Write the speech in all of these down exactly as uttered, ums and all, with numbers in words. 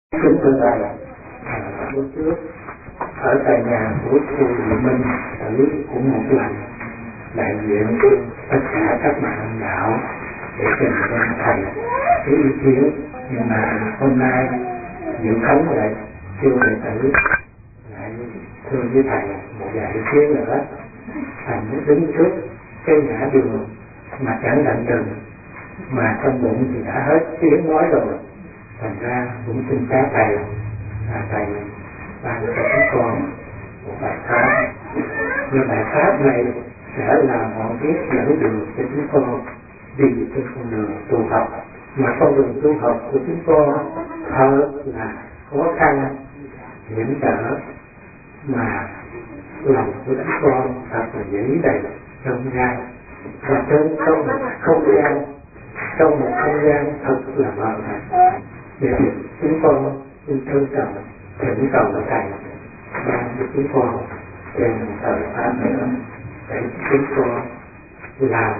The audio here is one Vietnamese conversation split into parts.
Kính thưa thầy, lúc trước ở tại nhà của cô Thị Minh tử cũng một lần đại diện tất cả các bạn đạo để trình lên thầy cái ý kiến, nhưng mà hôm nay dự khống lại kêu đệ tử lại thưa với thầy một vài ý kiến nữa. Thầy mới đứng trước cái ngã đường mà chẳng lạnh đừng, mà trong bụng thì đã hết tiếng nói rồi. Thành ra cũng xin các thầy, à, thầy ban cho chúng con một bài pháp. Nhưng bài pháp này sẽ là ngọn viết dẫn đường cho chúng con đi trên con đường tu học. Mà con đường tu học của chúng con thật là khó khăn, hiểm trở, mà lòng của chúng con thật là dễ đầy trong gian. Và trên trong một không gian, trong một không gian thật là mờ mịt. Để chúng con xin trân trọng thỉnh cầu thầy ban cho chúng con trên một thời pháp nữa để chúng con làm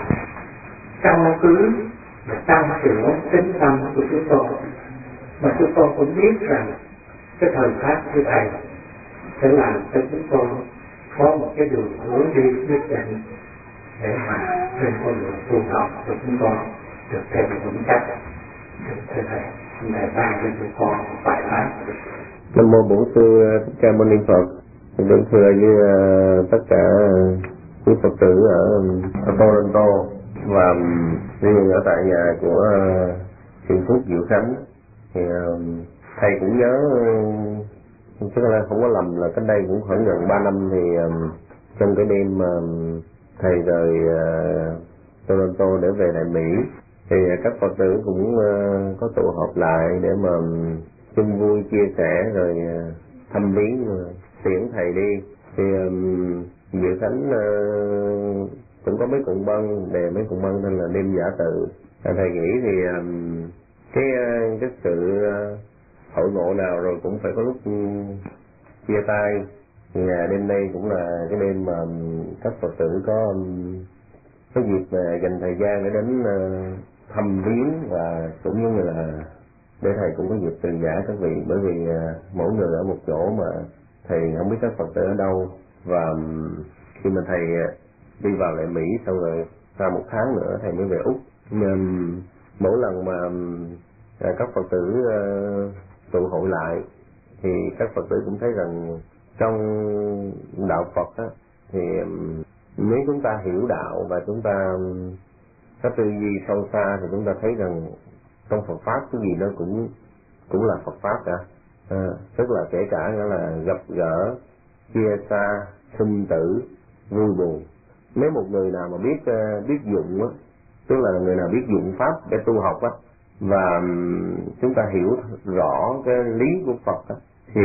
căn cứ và tăng trưởng tính tâm của chúng con. Mà chúng con cũng biết rằng cái thời pháp của thầy sẽ làm cho chúng con có một cái đường hướng đi nhất định để mà trên con đường tu học của chúng con được thêm vững chắc. Thưa thầy, thầy ban cho chúng con một bài pháp. Nam mô Bổn Sư Thích Ca Mâu Ni Phật. Được thưa với uh, tất cả quý Phật tử ở, ở Toronto và riêng ở tại nhà của uh, Thiện Phúc Diệu Khánh thì uh, thầy cũng nhớ, uh, chắc là không có lầm là cách đây cũng khoảng gần ba năm thì uh, trong cái đêm uh, thầy rời uh, Toronto để về lại Mỹ thì các Phật tử cũng uh, có tụ họp lại để mà chung vui chia sẻ rồi uh, thăm viếng rồi tiễn thầy đi. Thì um, Diệu Khánh uh, cũng có mấy cuộn băng, đề mấy cuộn băng tên là đêm giả tự. À, thầy nghĩ thì um, cái uh, cái sự uh, hội ngộ nào rồi cũng phải có lúc um, chia tay. Thì uh, đêm nay cũng là cái đêm mà um, các Phật tử có um, có dịp mà dành thời gian để đến uh, thăm viếng và cũng như là để thầy cũng có dịp từ giả các vị, bởi vì uh, mỗi người ở một chỗ mà thầy không biết các Phật tử ở đâu. Và um, khi mà thầy uh, đi vào lại Mỹ xong rồi sau một tháng nữa thầy mới về Úc. Um, mỗi lần mà um, các Phật tử uh, tụ hội lại thì các Phật tử cũng thấy rằng trong đạo Phật á, thì um, nếu chúng ta hiểu đạo và chúng ta um, có tư duy sâu xa thì chúng ta thấy rằng trong Phật pháp cái gì nó cũng cũng là Phật pháp cả. À, tức là kể cả nghĩa là gặp gỡ, chia xa, sinh tử, vui buồn. Nếu một người nào mà biết uh, biết dụng á, tức là người nào biết dụng pháp để tu học á, và um, chúng ta hiểu rõ cái lý của Phật á, thì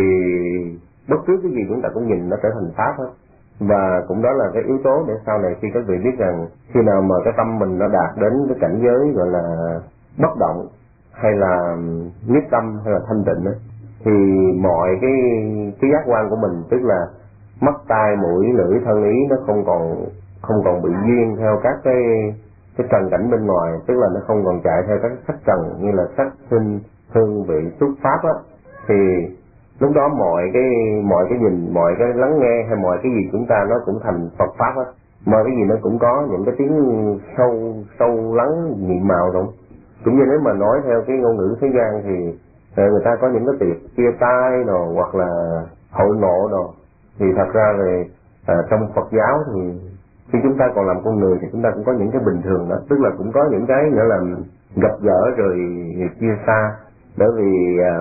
bất cứ cái gì chúng ta cũng nhìn nó trở thành pháp hết. Và cũng đó là cái yếu tố để sau này khi các vị biết rằng khi nào mà cái tâm mình nó đạt đến cái cảnh giới gọi là bất động hay là nhất tâm hay là thanh tịnh ấy, thì mọi cái cái giác quan của mình, tức là mắt tai mũi lưỡi thân ý, nó không còn không còn bị duyên theo các cái cái trần cảnh bên ngoài, tức là nó không còn chạy theo các sắc trần như là sắc sinh hương vị xúc pháp á, thì lúc đó mọi cái mọi cái nhìn, mọi cái lắng nghe hay mọi cái gì chúng ta nó cũng thành Phật pháp á. Mọi cái gì nó cũng có những cái tiếng sâu sâu lắng nhiệm màu rồi. Cũng như nếu mà nói theo cái ngôn ngữ thế gian thì người ta có những cái tiệc chia tay rồi hoặc là hội ngộ rồi, thì thật ra về à, trong Phật giáo thì khi chúng ta còn làm con người thì chúng ta cũng có những cái bình thường đó, tức là cũng có những cái nữa là gặp gỡ rồi chia xa, bởi vì à,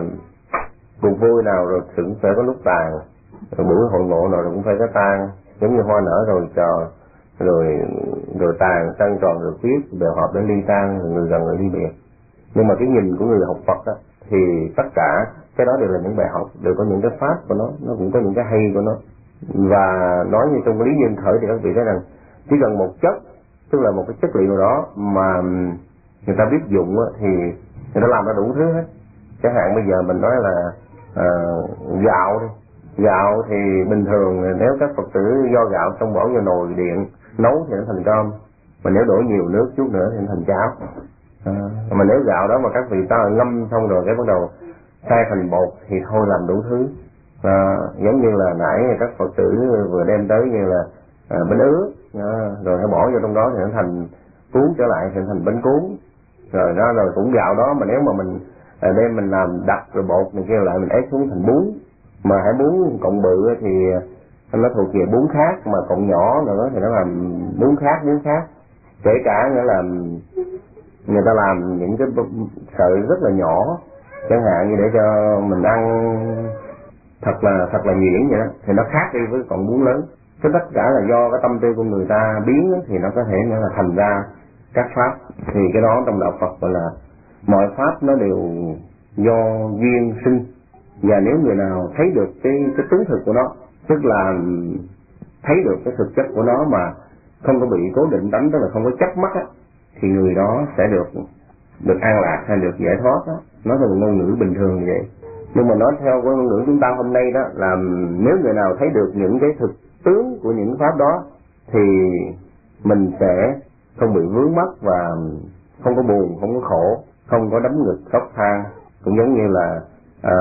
cuộc vui nào rồi cũng phải có lúc tàn, rồi buổi hội ngộ nào rồi cũng phải có tan, giống như hoa nở rồi trò rồi rồi tàn, trăng tròn rồi khuyết, đều họp đến ly tan, rồi người gần rồi ly biệt. Nhưng mà cái nhìn của người học Phật đó, thì tất cả cái đó đều là những bài học, đều có những cái pháp của nó, nó cũng có những cái hay của nó. Và nói như trong lý duyên khởi thì các vị thấy rằng chỉ cần một chất, tức là một cái chất liệu nào đó mà người ta biết dụng á, thì người ta làm ra đủ thứ hết. Chẳng hạn bây giờ mình nói là à, gạo đi, gạo thì bình thường nếu các Phật tử do gạo xong bỏ vào nồi điện nấu thì nó thành cơm, mà nếu đổ nhiều nước chút nữa thì nó thành cháo. À, mà nếu gạo đó mà các vị ta ngâm xong rồi cái bắt đầu xay thành bột thì thôi làm đủ thứ. À, giống như là nãy các Phật tử vừa đem tới như là à, bánh ướt, à, rồi hãy bỏ vô trong đó thì nó thành cuốn trở lại thì thành bánh cuốn, rồi nó rồi cũng gạo đó mà nếu mà mình à, đem mình làm đặt rồi bột mình kêu lại mình ép xuống thành bún, mà hãy bún cộng bự thì nó thuộc về bún khác, mà cộng nhỏ nữa thì nó làm bún khác bún khác. Kể cả nghĩa là người ta làm những cái sợi rất là nhỏ, chẳng hạn như để cho mình ăn thật là thật là nhuyễn vậy đó, thì nó khác đi với còn bún lớn. Cái tất cả là do cái tâm tư của người ta biến thì nó có thể nghĩa là thành ra các pháp. Thì cái đó trong đạo Phật gọi là mọi pháp nó đều do duyên sinh, và nếu người nào thấy được cái cái tướng thực của nó, tức là thấy được cái thực chất của nó mà không có bị cố định tánh, tức là không có chấp mắc á, thì người đó sẽ được được an lạc hay được giải thoát đó. Nói theo ngôn ngữ bình thường như vậy. Nhưng mà nói theo cái ngôn ngữ chúng ta hôm nay đó là nếu người nào thấy được những cái thực tướng của những pháp đó thì mình sẽ không bị vướng mắc và không có buồn, không có khổ, không có đấm ngực khóc than. Cũng giống như là à,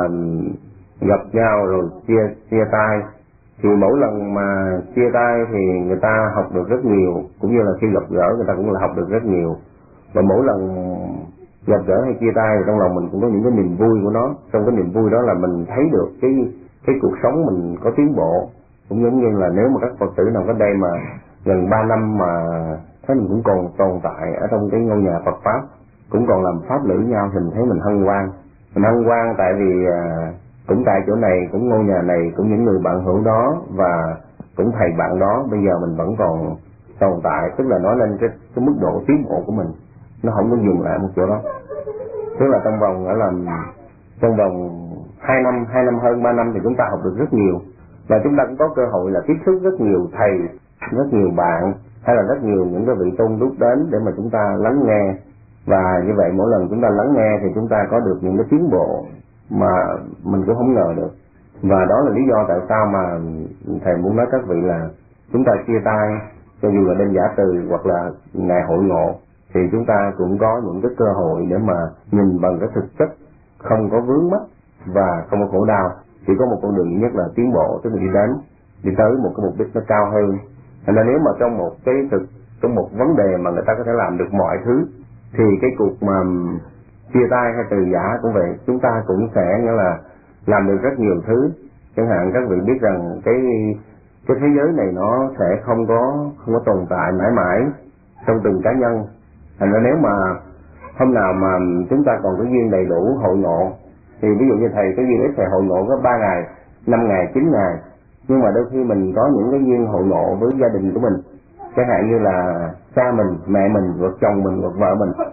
gặp nhau rồi chia chia tay, thì mỗi lần mà chia tay thì người ta học được rất nhiều, cũng như là khi gặp gỡ người ta cũng là học được rất nhiều. Và mỗi lần gặp gỡ hay chia tay thì trong lòng mình cũng có những cái niềm vui của nó. Trong cái niềm vui đó là mình thấy được cái cái cuộc sống mình có tiến bộ. Cũng giống như là nếu mà các Phật tử nào có đây mà gần ba năm mà thấy mình cũng còn tồn tại ở trong cái ngôi nhà Phật pháp, cũng còn làm pháp lữ nhau, thì mình thấy mình hân hoan. Mình hân hoan tại vì à, cũng tại chỗ này, cũng ngôi nhà này, cũng những người bạn hữu đó và cũng thầy bạn đó, bây giờ mình vẫn còn tồn tại, tức là nói lên cái, cái mức độ tiến bộ của mình, nó không có dừng lại một chỗ đó. Tức là trong vòng ở là trong vòng hai năm, hai năm hơn ba năm thì chúng ta học được rất nhiều, và chúng ta cũng có cơ hội là tiếp xúc rất nhiều thầy, rất nhiều bạn, hay là rất nhiều những cái vị tôn đúc đến để mà chúng ta lắng nghe. Và như vậy mỗi lần chúng ta lắng nghe thì chúng ta có được những cái tiến bộ mà mình cũng không ngờ được. Và đó là lý do tại sao mà thầy muốn nói các vị là chúng ta chia tay, cho dù là đêm giả từ hoặc là ngày hội ngộ, thì chúng ta cũng có những cái cơ hội để mà nhìn bằng cái thực chất, không có vướng mắc và không có khổ đau. Chỉ có một con đường duy nhất là tiến bộ, tức là đi đến, đi tới một cái mục đích nó cao hơn. Thành ra nếu mà trong một cái thực, trong một vấn đề mà người ta có thể làm được mọi thứ, thì cái cuộc mà chia tay hay từ giả cũng vậy, chúng ta cũng sẽ nghĩa là làm được rất nhiều thứ. Chẳng hạn các vị biết rằng cái cái thế giới này nó sẽ không có không có tồn tại mãi mãi trong từng cá nhân. Thành ra nếu mà hôm nào mà chúng ta còn có duyên đầy đủ hội ngộ, thì ví dụ như thầy có duyên ít thầy hội ngộ có ba ngày, năm ngày, chín ngày, nhưng mà đôi khi mình có những cái duyên hội ngộ với gia đình của mình, chẳng hạn như là cha mình, mẹ mình, hoặc chồng mình, hoặc vợ mình,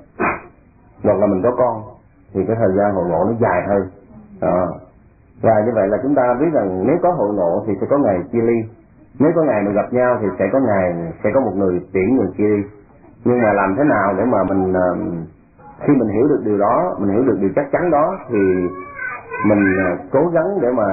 hoặc là mình có con, thì cái thời gian hội ngộ nó dài hơn. Đó. Và như vậy là chúng ta biết rằng nếu có hội ngộ thì sẽ có ngày chia ly, nếu có ngày mình gặp nhau thì sẽ có ngày sẽ có một người chuyển người chia ly. Nhưng mà làm thế nào để mà mình khi mình hiểu được điều đó, mình hiểu được điều chắc chắn đó, thì mình cố gắng để mà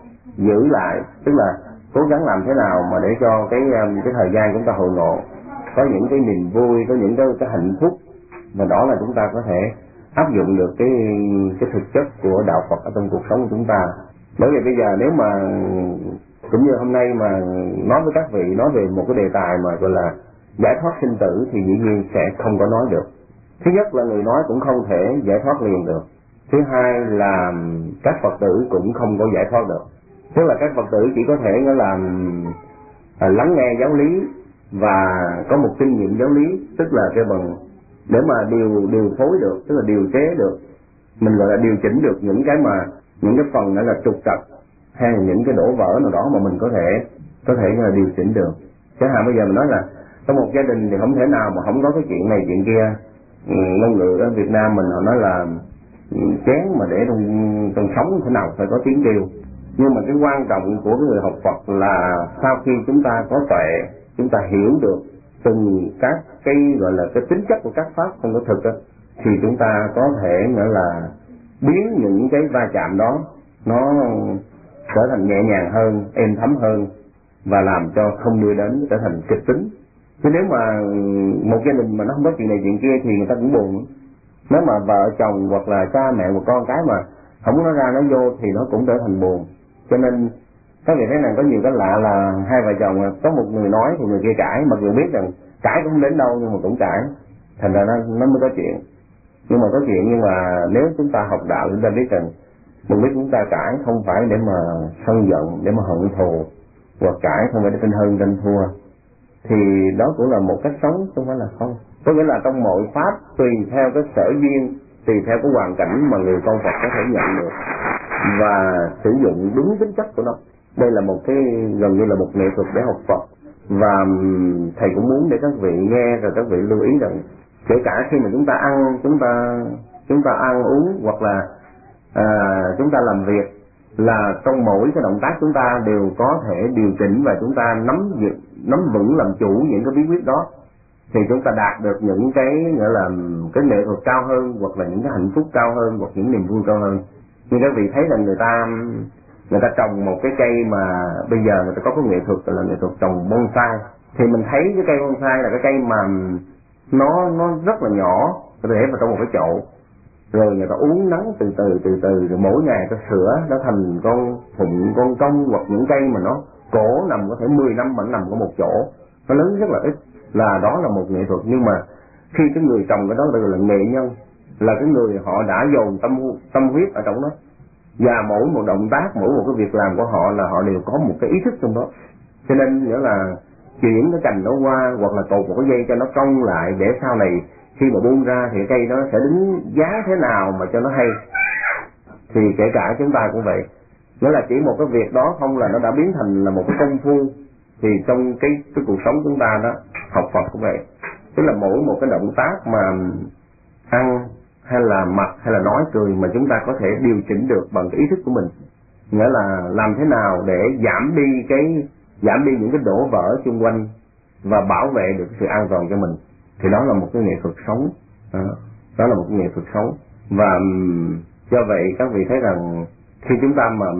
giữ lại, tức là cố gắng làm thế nào mà để cho cái cái thời gian chúng ta hội ngộ có những cái niềm vui, có những cái cái hạnh phúc, và đó là chúng ta có thể áp dụng được cái cái thực chất của đạo Phật ở trong cuộc sống của chúng ta. Bởi vì bây giờ nếu mà cũng như hôm nay mà nói với các vị nói về một cái đề tài mà gọi là giải thoát sinh tử thì dĩ nhiên sẽ không có nói được. Thứ nhất là người nói cũng không thể giải thoát liền được. Thứ hai là các Phật tử cũng không có giải thoát được. Tức là các Phật tử chỉ có thể là lắng nghe giáo lý và có một kinh nghiệm giáo lý, tức là cái bằng để mà điều điều phối được, tức là điều chế được, mình gọi là điều chỉnh được những cái mà những cái phần đó là trục trặc hay là những cái đổ vỡ nào đó mà mình có thể có thể là điều chỉnh được. Chẳng hạn bây giờ mình nói là trong một gia đình thì không thể nào mà không có cái chuyện này chuyện kia. Ngôn ngữ ở Việt Nam mình họ nói là chén mà để trong trong sống thế nào phải có tiếng kêu. Nhưng mà cái quan trọng của cái người học Phật là sau khi chúng ta có tuệ, chúng ta hiểu được từng các cái gọi là cái tính chất của các pháp không có thực đó, thì chúng ta có thể nghĩa là biến những cái va chạm đó nó trở thành nhẹ nhàng hơn, êm thấm hơn, và làm cho không đưa đến trở thành kịch tính. Chứ nếu mà một gia đình mà nó không có chuyện này chuyện kia thì người ta cũng buồn. Nếu mà vợ chồng hoặc là cha mẹ một con cái mà không muốn nó ra nó vô thì nó cũng trở thành buồn. Cho nên các vị thấy rằng có nhiều cái lạ là hai vợ chồng có một người nói thì người kia cãi, mặc dù biết rằng cãi cũng không đến đâu nhưng mà cũng cãi, thành ra nó, nó mới có chuyện. Nhưng mà có chuyện, nhưng mà nếu chúng ta học đạo chúng ta biết rằng mục đích chúng ta cãi không phải để mà sân giận, để mà hận thù, hoặc cãi không phải để tranh hơn tranh thua, thì đó cũng là một cách sống, không phải là không. Có nghĩa là trong mọi pháp tùy theo cái sở duyên, tùy theo cái hoàn cảnh mà người con Phật có thể nhận được và sử dụng đúng tính chất của nó. Đây là một cái gần như là một nghệ thuật để học Phật, và thầy cũng muốn để các vị nghe rồi các vị lưu ý rằng kể cả khi mà chúng ta ăn, chúng ta chúng ta ăn uống hoặc là à, chúng ta làm việc, là trong mỗi cái động tác chúng ta đều có thể điều chỉnh và chúng ta nắm nắm vững làm chủ những cái bí quyết đó, thì chúng ta đạt được những cái gọi là cái nghệ thuật cao hơn, hoặc là những cái hạnh phúc cao hơn, hoặc những niềm vui cao hơn. Nhưng các vị thấy rằng người ta người ta trồng một cái cây mà bây giờ người ta có cái nghệ thuật là nghệ thuật trồng bonsai, thì mình thấy cái cây bonsai là cái cây mà nó nó rất là nhỏ, có thể vào trong một cái chậu, rồi người ta uống nắng từ từ từ từ, rồi mỗi ngày ta sửa nó thành con phụng, con công, hoặc những cây mà nó cổ nằm có thể mười năm mà nó nằm có một chỗ, nó lớn rất là ít, là đó là một nghệ thuật. Nhưng mà khi cái người trồng cái đó gọi là nghệ nhân, là cái người họ đã dồn tâm tâm huyết ở trong đó, và mỗi một động tác, mỗi một cái việc làm của họ là họ đều có một cái ý thức trong đó. Cho nên nghĩa là chuyển cái cành nó qua, hoặc là cột một cái dây cho nó cong lại, để sau này khi mà buông ra thì cái cây nó sẽ đứng giá thế nào mà cho nó hay. Thì kể cả chúng ta cũng vậy, nghĩa là chỉ một cái việc đó không là nó đã biến thành là một cái công phu. Thì trong cái cái cuộc sống chúng ta đó, học Phật cũng vậy, tức là mỗi một cái động tác mà ăn hay là mặc hay là nói cười mà chúng ta có thể điều chỉnh được bằng cái ý thức của mình, nghĩa là làm thế nào để giảm đi cái giảm đi những cái đổ vỡ xung quanh và bảo vệ được sự an toàn cho mình, thì đó là một cái nghệ thuật sống. Đó, đó là một cái nghệ thuật sống. Và do vậy các vị thấy rằng khi chúng ta mà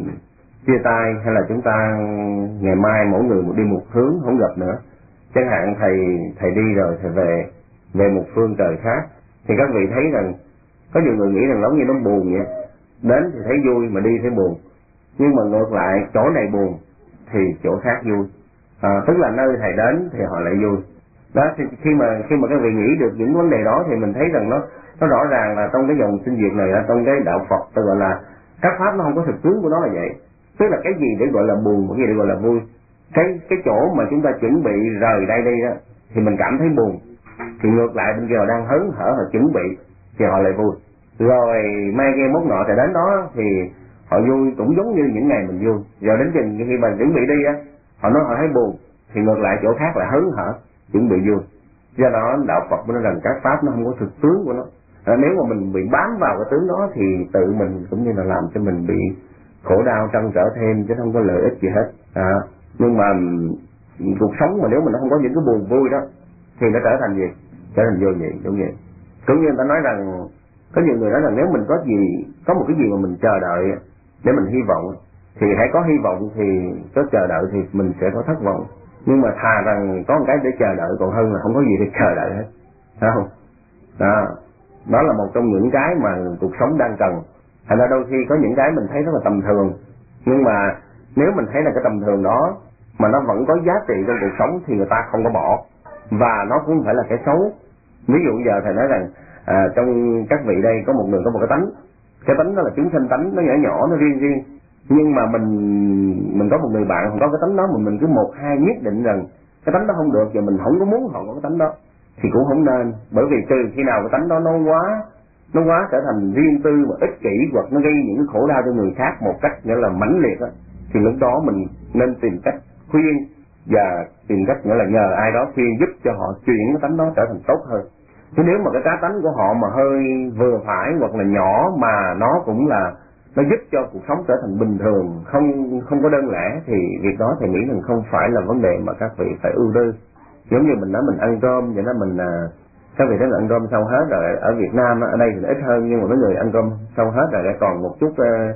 chia tay, hay là chúng ta ngày mai mỗi người đi một hướng không gặp nữa, chẳng hạn thầy thầy đi rồi thầy về về một phương trời khác, thì các vị thấy rằng có nhiều người nghĩ rằng giống như nó buồn vậy, đến thì thấy vui mà đi thấy buồn. Nhưng mà ngược lại, chỗ này buồn thì chỗ khác vui, à, tức là nơi thầy đến thì họ lại vui. Đó, thì khi mà khi mà các vị nghĩ được những vấn đề đó thì mình thấy rằng nó nó rõ ràng là trong cái dòng sinh diệt này, trong cái đạo Phật tôi gọi là các pháp nó không có thực tướng của nó là vậy. Tức là cái gì để gọi là buồn, cái gì để gọi là vui. Cái cái chỗ mà chúng ta chuẩn bị rời đây đi đó thì mình cảm thấy buồn, thì ngược lại bên kia họ đang hớn hở, họ chuẩn bị thì họ lại vui. Rồi mai kia mốt nọ thì đến đó thì họ vui cũng giống như những ngày mình vui. Rồi đến chừng khi mà chuẩn bị đi á, họ nói họ thấy buồn, thì ngược lại chỗ khác lại hớn hở, chuẩn bị vui. Do đó đạo Phật mới nói rằng các pháp nó không có thực tướng của nó. À, nếu mà mình bị bám vào cái tướng đó thì tự mình cũng như là làm cho mình bị khổ đau trăn trở thêm, chứ không có lợi ích gì hết. À, nhưng mà cuộc sống mà nếu mà nó không có những cái buồn vui đó thì nó trở thành gì? Trở thành vô vị, đúng vậy. Cũng như người ta nói rằng, có nhiều người nói rằng nếu mình có gì, có một cái gì mà mình chờ đợi để mình hy vọng, thì hãy có hy vọng thì có chờ đợi thì mình sẽ có thất vọng. Nhưng mà thà rằng có một cái để chờ đợi còn hơn là không có gì để chờ đợi hết, phải không? Đó, đó là một trong những cái mà cuộc sống đang cần. Thành ra đôi khi có những cái mình thấy rất là tầm thường, nhưng mà nếu mình thấy là cái tầm thường đó mà nó vẫn có giá trị trong cuộc sống thì người ta không có bỏ, và nó cũng không phải là cái xấu. Ví dụ giờ thầy nói rằng à, trong các vị đây có một người có một cái tánh, cái tánh đó là chúng sanh tánh, nó nhỏ nhỏ, nó riêng riêng. Nhưng mà mình mình có một người bạn không có cái tánh đó, mà mình cứ một hai nhất định rằng cái tánh đó không được, và mình không có muốn họ có cái tánh đó thì cũng không nên. Bởi vì trừ khi nào cái tánh đó nó quá nó quá trở thành riêng tư và ích kỷ, hoặc nó gây những cái khổ đau cho người khác một cách nghĩa là mãnh liệt đó, thì lúc đó mình nên tìm cách khuyên và tìm cách nghĩa là nhờ ai đó khuyên giúp cho họ chuyển cái tánh đó trở thành tốt hơn. Chứ nếu mà cái cá tánh của họ mà hơi vừa phải hoặc là nhỏ mà nó cũng là nó giúp cho cuộc sống trở thành bình thường, không không có đơn lẻ, thì việc đó thì nghĩ rằng không phải là vấn đề mà các vị phải ưu tư. Giống như mình nói mình ăn cơm vậy đó, mình các vị thấy là ăn cơm xong hết rồi. Ở Việt Nam ở đây thì ít hơn, nhưng mà mấy người ăn cơm xong hết rồi lại còn một chút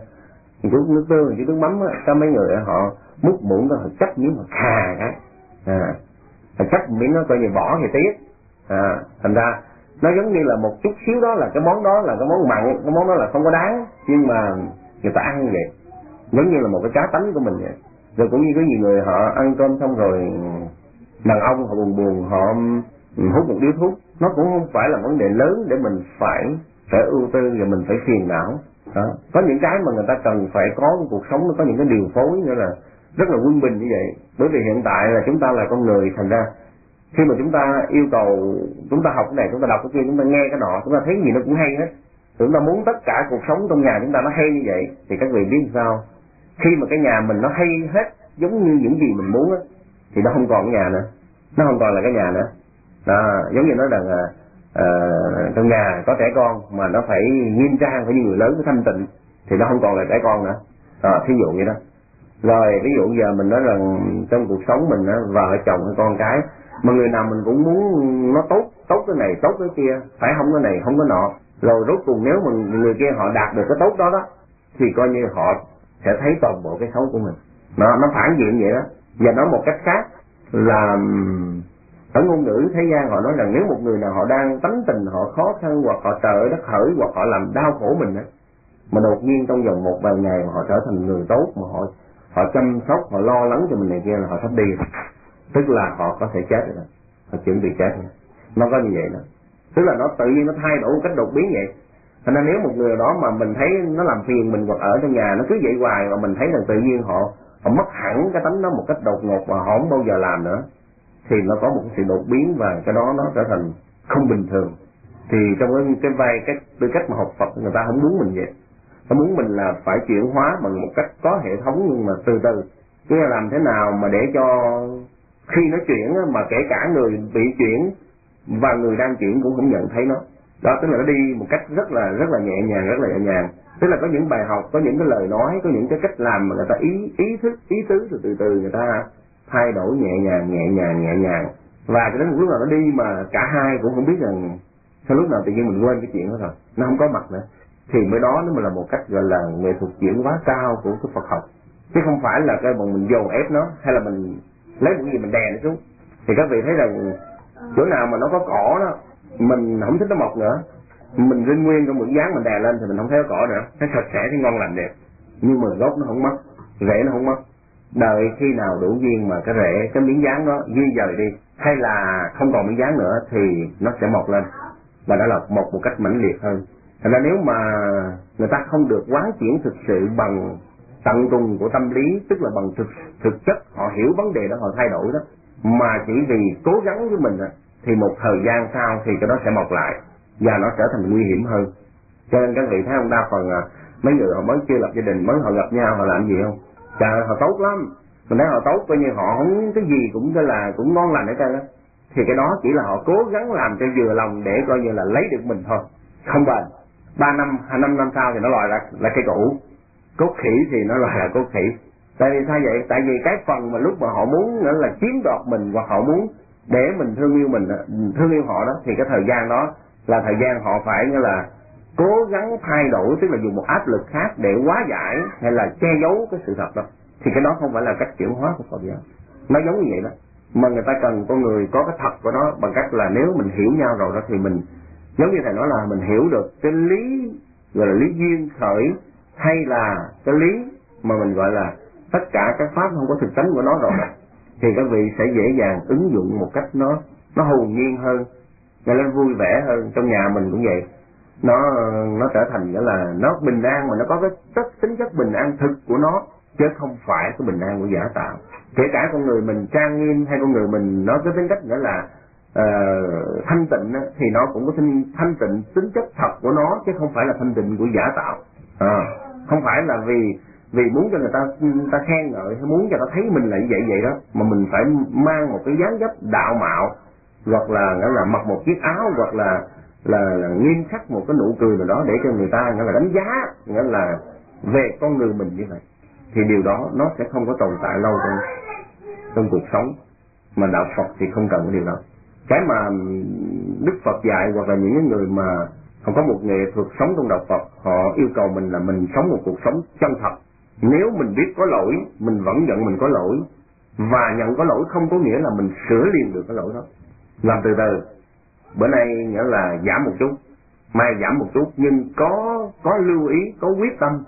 một chút nước tương, một chút nước mắm á, có mấy người họ múc muỗng đó, họ chấp miếng mà khà cái à, họ chấp miếng nó coi như bỏ thì tiếc. À, thành ra nó giống như là một chút xíu đó là cái món đó là cái món mặn, cái món đó là không có đáng, nhưng mà người ta ăn như vậy, giống như là một cái cá tánh của mình vậy. Rồi cũng như có nhiều người họ ăn cơm xong rồi đàn ông họ buồn buồn họ hút một điếu thuốc, nó cũng không phải là vấn đề lớn để mình phải phải ưu tư và mình phải phiền não. Đó. Có những cái mà người ta cần phải có một cuộc sống, nó có những cái điều phối nữa là rất là quân bình như vậy. Bởi vì hiện tại là chúng ta là con người, thành ra khi mà chúng ta yêu cầu chúng ta học cái này, chúng ta đọc cái kia, chúng ta nghe cái nọ, chúng ta thấy gì nó cũng hay hết. Chúng ta muốn tất cả cuộc sống trong nhà chúng ta nó hay như vậy thì các vị biết sao? Khi mà cái nhà mình nó hay hết giống như những gì mình muốn á, thì nó không còn cái nhà nữa, nó không còn là cái nhà nữa. Đó, giống như nói rằng là uh, trong nhà có trẻ con mà nó phải nghiêm trang, phải như người lớn, phải thanh tịnh, thì nó không còn là trẻ con nữa. Đó, thí dụ vậy đó. Rồi ví dụ giờ mình nói rằng trong cuộc sống mình á, vợ chồng hay con cái, mà người nào mình cũng muốn nó tốt, tốt cái này, tốt cái kia, phải không cái này, không có nọ. Rồi rốt cùng nếu mà người kia họ đạt được cái tốt đó đó, thì coi như họ sẽ thấy toàn bộ cái xấu của mình. Nó, nó phản diện vậy đó. Và nói một cách khác là ở ngôn ngữ thế gian họ nói rằng nếu một người nào họ đang tánh tình họ khó khăn, hoặc họ trời đất hỡi, hoặc họ làm đau khổ mình á, mà đột nhiên trong vòng một vài ngày mà họ trở thành người tốt, mà họ họ chăm sóc, họ lo lắng cho mình này kia, là họ sắp đi, tức là họ có thể chết rồi, họ chuẩn bị chết rồi. Nó có như vậy đó, tức là nó tự nhiên nó thay đổi một cách đột biến vậy. Thành ra nếu một người đó mà mình thấy nó làm phiền mình, hoặc ở trong nhà nó cứ vậy hoài, mà mình thấy rằng tự nhiên họ họ mất hẳn cái tánh đó một cách đột ngột và họ không bao giờ làm nữa, thì nó có một cái sự đột biến và cái đó nó trở thành không bình thường. Thì trong cái, cái vai cái tư cách mà học Phật, người ta không muốn mình vậy. Nó muốn mình là phải chuyển hóa bằng một cách có hệ thống, nhưng mà từ từ. Chứ là làm thế nào mà để cho khi nó chuyển mà kể cả người bị chuyển và người đang chuyển cũng không nhận thấy nó. Đó, tức là nó đi một cách rất là rất là nhẹ nhàng, rất là nhẹ nhàng. Tức là có những bài học, có những cái lời nói, có những cái cách làm mà người ta ý ý thức, ý tứ từ từ từ người ta thay đổi nhẹ nhàng, nhẹ nhàng, nhẹ nhàng. Và cái đến lúc nào nó đi mà cả hai cũng không biết rằng sao lúc nào tự nhiên mình quên cái chuyện đó rồi, nó không có mặt nữa. Thì mới đó nó mới là một cách gọi là nghệ thuật chuyển hóa cao của cái Phật học. Chứ không phải là cái bọn mình dồn ép nó, hay là mình lấy một cái gì mình đè nó xuống. Thì các vị thấy rằng chỗ nào mà nó có cỏ đó, mình không thích nó mọc nữa, mình rinh nguyên trong một dáng mình đè lên thì mình không thấy có cỏ nữa, nó sạch sẽ thì ngon lành đẹp, nhưng mà gốc nó không mất, rễ nó không mất. Đợi khi nào đủ duyên mà cái rễ, cái miếng dáng đó di dời đi, hay là không còn miếng dáng nữa, thì nó sẽ mọc lên, và đó là mọc một cách mãnh liệt hơn. Thành ra nếu mà người ta không được quán chuyển thực sự bằng tận cùng của tâm lý, tức là bằng thực thực chất họ hiểu vấn đề đó, họ thay đổi đó, mà chỉ vì cố gắng với mình đó, thì một thời gian sau thì cái đó sẽ mọc lại và nó trở thành nguy hiểm hơn. Cho nên các vị thấy không, đa phần à, mấy người họ mới chưa lập gia đình, mới họ gặp nhau họ làm gì không? Trời, họ tốt lắm, mình thấy họ tốt, coi như họ không cái gì cũng cái là cũng ngon lành hết trơn á. Thì cái đó chỉ là họ cố gắng làm cho vừa lòng để coi như là lấy được mình thôi, không bền. Ba năm, hai năm năm sau thì nó lòi ra là cây cũ, cốt khỉ thì nó lòi là cốt khỉ. Tại vì sao vậy? Tại vì cái phần mà lúc mà họ muốn nữa là chiếm đoạt mình, hoặc họ muốn để mình thương yêu mình, thương yêu họ đó, thì cái thời gian đó là thời gian họ phải nghĩa là cố gắng thay đổi, tức là dùng một áp lực khác để hóa giải hay là che giấu cái sự thật đó. Thì cái đó không phải là cách chuyển hóa của Phật giáo. Nó giống như vậy đó. Mà người ta cần con người có cái thật của nó bằng cách là nếu mình hiểu nhau rồi đó thì mình, giống như thầy nói là mình hiểu được cái lý gọi là lý duyên khởi, hay là cái lý mà mình gọi là tất cả các pháp không có thực tánh của nó rồi, thì các vị sẽ dễ dàng ứng dụng một cách nó nó hồn nhiên hơn, cho nên vui vẻ hơn. Trong nhà mình cũng vậy, nó nó trở thành nghĩa là nó bình an, mà nó có cái tất tính chất bình an thực của nó, chứ không phải cái bình an của giả tạo. Kể cả con người mình trang nghiêm, hay con người mình nó có tính cách nghĩa là uh, thanh tịnh á, thì nó cũng có thanh, thanh tịnh tính chất thật của nó, chứ không phải là thanh tịnh của giả tạo. À, không phải là vì vì muốn cho người ta người ta khen ngợi, hay muốn cho người ta thấy mình là như vậy vậy đó, mà mình phải mang một cái dáng dấp đạo mạo, hoặc là nghĩa là mặc một chiếc áo, hoặc là là, là nghiêm khắc một cái nụ cười nào đó để cho người ta nghĩa là đánh giá nghĩa là về con người mình như vậy. Thì điều đó nó sẽ không có tồn tại lâu trong trong cuộc sống. Mà đạo Phật thì không cần cái điều đó. Cái mà Đức Phật dạy, hoặc là những người mà họ có một nghệ thuật sống trong đạo Phật, họ yêu cầu mình là mình sống một cuộc sống chân thật. Nếu mình biết có lỗi, mình vẫn nhận mình có lỗi, và nhận có lỗi không có nghĩa là mình sửa liền được cái lỗi đó. Làm từ từ. Bữa nay nghĩa là giảm một chút, mai giảm một chút, nhưng có có lưu ý, có quyết tâm,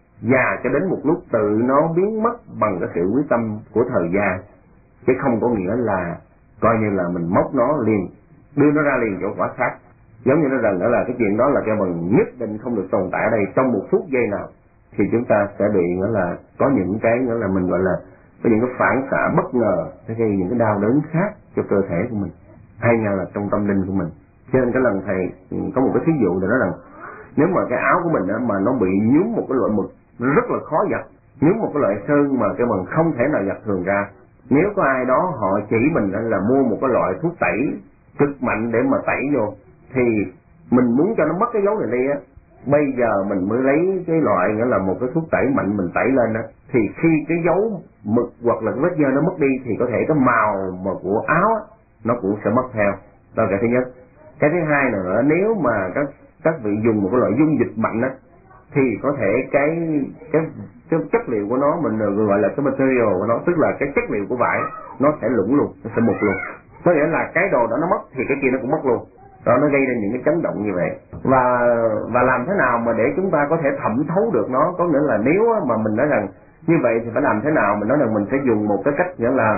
và cho đến một lúc tự nó biến mất bằng cái sự quyết tâm của thời gian, chứ không có nghĩa là coi như là mình móc nó liền, đưa nó ra liền chỗ quả xác. Giống như nó rằng đó là cái chuyện đó là cái bằng nhất định không được tồn tại ở đây trong một phút giây nào, thì chúng ta sẽ bị nghĩa là có những cái nghĩa là mình gọi là có những cái phản xạ bất ngờ sẽ gây những cái đau đớn khác cho cơ thể của mình, hay là trong tâm linh của mình. Cho nên cái lần thầy có một cái thí dụ để nói rằng nếu mà cái áo của mình đó, mà nó bị nhúm một cái loại mực rất là khó giặt, nhúm một cái loại sơn mà cái bằng không thể nào giặt thường ra, nếu có ai đó họ chỉ mình là mua một cái loại thuốc tẩy cực mạnh để mà tẩy vô, thì mình muốn cho nó mất cái dấu này đi á, bây giờ mình mới lấy cái loại nghĩa là một cái thuốc tẩy mạnh mình tẩy lên á, thì khi cái dấu mực hoặc là cái vết dơ nó mất đi thì có thể cái màu mà của áo á, nó cũng sẽ mất theo. Đó là cái thứ nhất. Cái thứ hai nữa, nếu mà các các vị dùng một cái loại dung dịch mạnh á, thì có thể cái cái cái chất liệu của nó mình gọi là cái material của nó, tức là cái chất liệu của vải nó sẽ lủng luôn, nó sẽ mục luôn. Có nghĩa là cái đồ đó nó mất thì cái kia nó cũng mất luôn. Đó, nó gây ra những cái chấn động như vậy. Và và làm thế nào mà để chúng ta có thể thẩm thấu được nó, có nghĩa là nếu mà mình nói rằng như vậy thì phải làm thế nào, mình nói rằng mình sẽ dùng một cái cách nghĩa là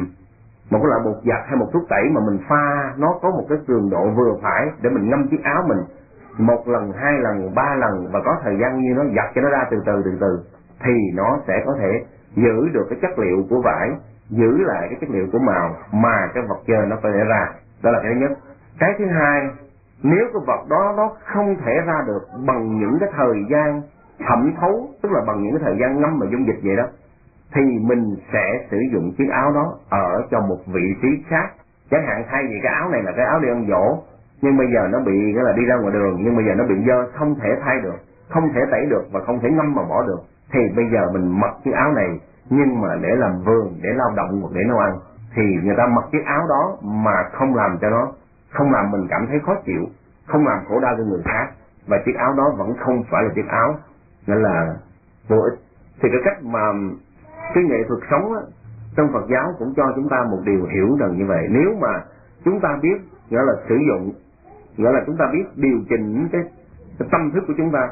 một cái loại bột giặt hay một thuốc tẩy mà mình pha nó có một cái cường độ vừa phải để mình ngâm chiếc áo mình một lần, hai lần, ba lần và có thời gian như nó giặt cho nó ra từ từ từ từ, thì nó sẽ có thể giữ được cái chất liệu của vải, giữ lại cái chất liệu của màu mà cái vật chơi nó có thể ra. Đó là cái thứ nhất. Cái thứ hai, nếu cái vật đó nó không thể ra được bằng những cái thời gian thẩm thấu, tức là bằng những cái thời gian ngâm mà dung dịch vậy đó, thì mình sẽ sử dụng chiếc áo đó ở trong một vị trí khác. Chẳng hạn thay vì cái áo này là cái áo đi ăn dỗ, nhưng bây giờ nó bị cái là đi ra ngoài đường, nhưng bây giờ nó bị dơ, không thể thay được, không thể tẩy được và không thể ngâm mà bỏ được, thì bây giờ mình mặc chiếc áo này nhưng mà để làm vườn, để lao động hoặc để nấu ăn, thì người ta mặc chiếc áo đó mà không làm cho nó, không làm mình cảm thấy khó chịu, không làm khổ đau cho người khác, và chiếc áo đó vẫn không phải là chiếc áo, nên là vô ích. Thì cái cách mà cái nghệ thuật sống á, trong Phật giáo cũng cho chúng ta một điều hiểu rằng như vậy. Nếu mà chúng ta biết gọi là sử dụng, gọi là chúng ta biết điều chỉnh cái, cái tâm thức của chúng ta,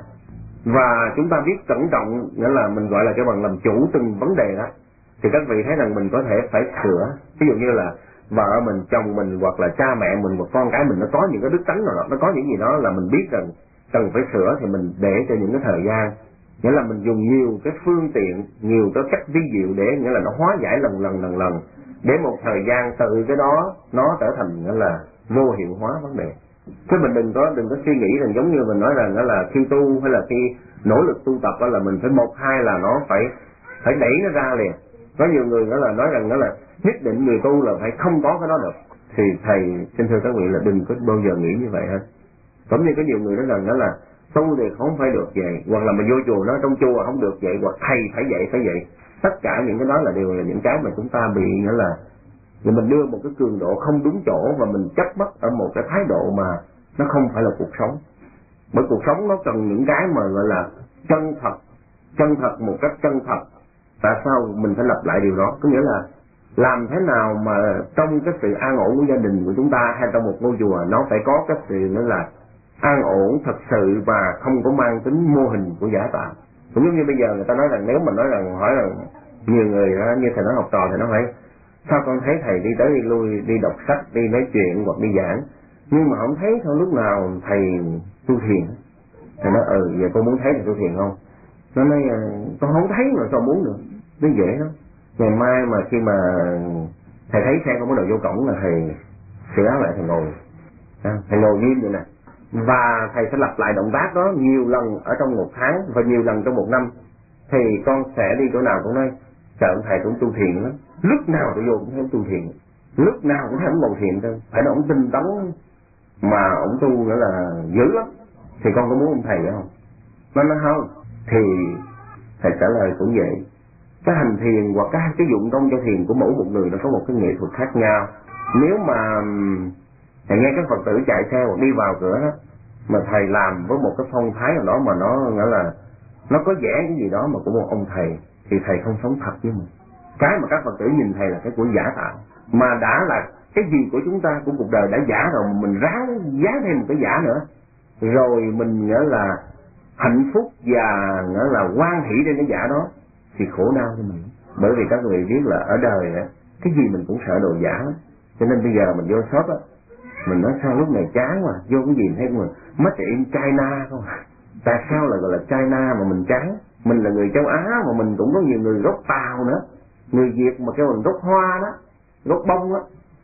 và chúng ta biết cẩn trọng, nghĩa là mình gọi là cái bằng làm chủ từng vấn đề đó, thì các vị thấy rằng mình có thể phải sửa. Ví dụ như là vợ mình, chồng mình, hoặc là cha mẹ mình, hoặc con cái mình, nó có những cái đức tánh nào đó, nó có những gì đó là mình biết rằng cần phải sửa, thì mình để cho những cái thời gian, nghĩa là mình dùng nhiều cái phương tiện, nhiều cái cách vi diệu để nghĩa là nó hóa giải lần lần lần lần, để một thời gian từ cái đó nó trở thành nghĩa là vô hiệu hóa vấn đề. Chứ mình đừng có đừng có suy nghĩ rằng giống như mình nói rằng đó là khi tu hay là khi nỗ lực tu tập đó là mình phải một hai là nó phải phải đẩy nó ra liền. Có nhiều người đó là nói rằng đó là nhất định người tu là phải không có cái đó được, thì thầy xin thưa các vị là đừng có bao giờ nghĩ như vậy hết. Cũng như có nhiều người nói rằng đó là tu thì không phải được vậy, hoặc là mà vô chùa nó trong chùa không được vậy, hoặc thầy phải vậy phải vậy. Tất cả những cái đó là đều là những cái mà chúng ta bị nghĩa là thì mình đưa một cái cường độ không đúng chỗ, và mình chấp mất ở một cái thái độ mà nó không phải là cuộc sống. Bởi cuộc sống nó cần những cái mà gọi là chân thật, chân thật một cách chân thật. Tại sao mình phải lặp lại điều đó? Có nghĩa là làm thế nào mà trong cái sự an ổn của gia đình của chúng ta hay trong một ngôi chùa nó phải có cái sự nữa là an ổn thật sự và không có mang tính mô hình của giả tạo. Cũng giống như bây giờ người ta nói rằng, nếu mình nói rằng hỏi rằng nhiều người đó, như thầy nói học trò thì nó hỏi sao con thấy thầy đi tới đi lui, đi đọc sách, đi nói chuyện hoặc đi giảng, nhưng mà không thấy sao lúc nào thầy tu thiền. Thầy nói ừ giờ con muốn thấy thầy tu thiền không? Nó nói con không thấy mà sao muốn được. Nó dễ lắm. Ngày mai mà khi mà thầy thấy xe không có đầu vô cổng là thầy sửa áo lại, thầy ngồi thầy ngồi nghiêm vậy nè, và thầy sẽ lặp lại động tác đó nhiều lần ở trong một tháng và nhiều lần trong một năm, thì con sẽ đi chỗ nào cũng nói sợ thầy cũng tu thiền lắm, lúc nào tôi vô cũng thấy tu thiền, lúc nào cũng thấy ông ngồi thiền thôi, phải là ông tinh tấn mà ông tu nữa là dữ lắm, thì con có muốn ông thầy vậy không? Nó nói không, thì thầy trả lời cũng vậy. Cái hành thiền hoặc cái cái dụng công cho thiền của mỗi một người nó có một cái nghệ thuật khác nhau. Nếu mà thầy nghe các Phật tử chạy xe hoặc đi vào cửa đó, mà thầy làm với một cái phong thái nào đó mà nó nghĩa là nó có vẻ cái gì đó mà của một ông thầy, thì thầy không sống thật với mình. Cái mà các Phật tử nhìn thầy là cái của giả tạo, mà đã là cái gì của chúng ta của cuộc đời đã giả rồi, mà mình ráng dán thêm một cái giả nữa rồi mình nghĩa là hạnh phúc và nghĩa là hoan hỷ trên cái giả đó thì khổ đau cho mình. Bởi vì các người biết là ở đời á, cái gì mình cũng sợ đồ giả, cho nên bây giờ mình vô shop á, mình nói sao lúc này chán mà vô cái gì thấy mà mất in China không. Tại sao lại gọi là China mà mình chán? Mình là người châu Á mà mình cũng có nhiều người gốc Tàu nữa, người Việt mà kêu mình gốc Hoa đó, gốc bông á,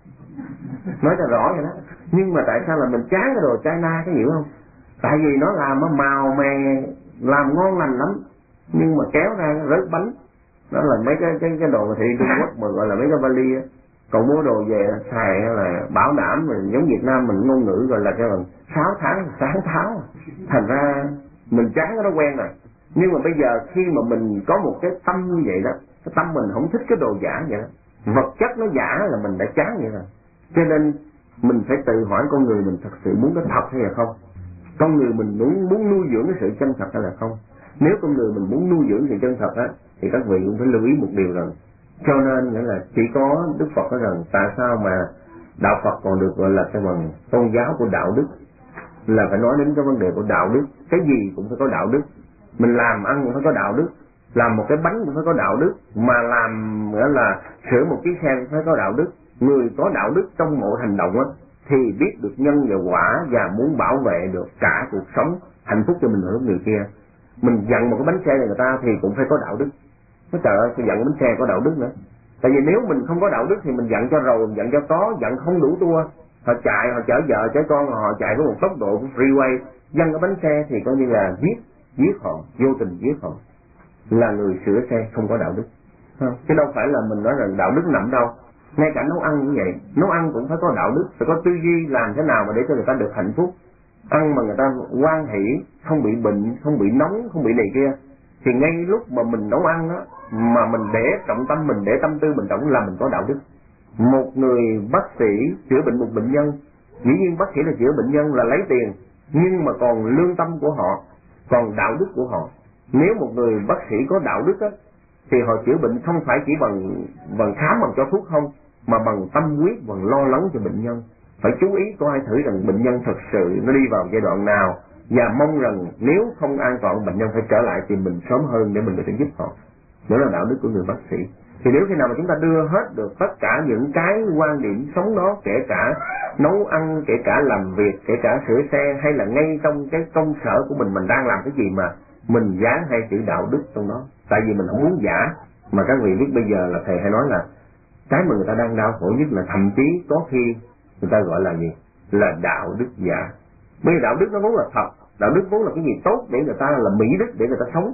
nói cho rõ vậy đó. Nhưng mà tại sao là mình chán cái đồ China, cái hiểu không? Tại vì nó làm nó màu mè, làm ngon lành lắm, nhưng mà kéo ra rớt bánh. Đó là mấy cái cái cái đồ thị Trung Quốc mà gọi là mấy cái vali á. Còn mua đồ về xài là bảo đảm, mình giống Việt Nam mình ngôn ngữ gọi là cái bằng sáu tháng sáng tháo. Thành ra mình chán nó quen rồi. Nhưng mà bây giờ khi mà mình có một cái tâm như vậy đó, cái tâm mình không thích cái đồ giả vậy đó, vật chất nó giả là mình đã chán vậy rồi. Cho nên mình phải tự hỏi con người mình thật sự muốn cái thật hay là không. Con người mình muốn muốn nuôi dưỡng cái sự chân thật hay là không. Nếu con người mình muốn nuôi dưỡng sự chân thật á, thì các vị cũng phải lưu ý một điều rằng, cho nên nghĩa là chỉ có Đức Phật nói rằng tại sao mà đạo Phật còn được gọi là cái bằng tôn giáo của đạo đức, là phải nói đến cái vấn đề của đạo đức. Cái gì cũng phải có đạo đức. Mình làm ăn cũng phải có đạo đức, làm một cái bánh cũng phải có đạo đức, mà làm nghĩa là sửa một chiếc xe cũng phải có đạo đức. Người có đạo đức trong mọi hành động á, thì biết được nhân và quả và muốn bảo vệ được cả cuộc sống hạnh phúc cho mình và người kia. Mình dặn một cái bánh xe này người ta thì cũng phải có đạo đức. Nói trời ơi, tôi dặn bánh xe có đạo đức nữa. Tại vì nếu mình không có đạo đức thì mình dặn cho rầu, dặn cho có, dặn không đủ tua. Họ chạy, họ chở vợ, chở con, họ chạy với một tốc độ của freeway, dăng cái bánh xe thì coi như là giết, giết họ, vô tình giết họ. Là người sửa xe không có đạo đức. Chứ đâu phải là mình nói rằng đạo đức nằm đâu. Ngay cả nấu ăn cũng vậy, nấu ăn cũng phải có đạo đức, phải có tư duy làm thế nào mà để cho người ta được hạnh phúc. Ăn mà người ta hoan hỷ, không bị bệnh, không bị nóng, không bị này kia. Thì ngay lúc mà mình nấu ăn á, mà mình để trọng tâm, mình để tâm tư mình trọng là mình có đạo đức. Một người bác sĩ chữa bệnh một bệnh nhân, dĩ nhiên bác sĩ là chữa bệnh nhân là lấy tiền, nhưng mà còn lương tâm của họ, còn đạo đức của họ. Nếu một người bác sĩ có đạo đức á, thì họ chữa bệnh không phải chỉ bằng bằng khám, bằng cho thuốc không, mà bằng tâm huyết, bằng lo lắng cho bệnh nhân. Phải chú ý coi thử rằng bệnh nhân thật sự nó đi vào giai đoạn nào, và mong rằng nếu không an toàn bệnh nhân phải trở lại tìm mình sớm hơn để mình có thể giúp họ. Đó là đạo đức của người bác sĩ. Thì nếu khi nào mà chúng ta đưa hết được tất cả những cái quan điểm sống đó, kể cả nấu ăn, kể cả làm việc, kể cả sửa xe, hay là ngay trong cái công sở của mình mình đang làm cái gì mà mình dán hay chữ đạo đức trong đó. Tại vì mình không muốn giả. Mà các vị biết bây giờ là thầy hay nói là cái mà người ta đang đau khổ nhất là thậm chí có khi người ta gọi là gì? Là đạo đức giả. Bởi vì đạo đức nó vốn là thật. Đạo đức vốn là cái gì tốt để người ta, là mỹ đức để người ta sống.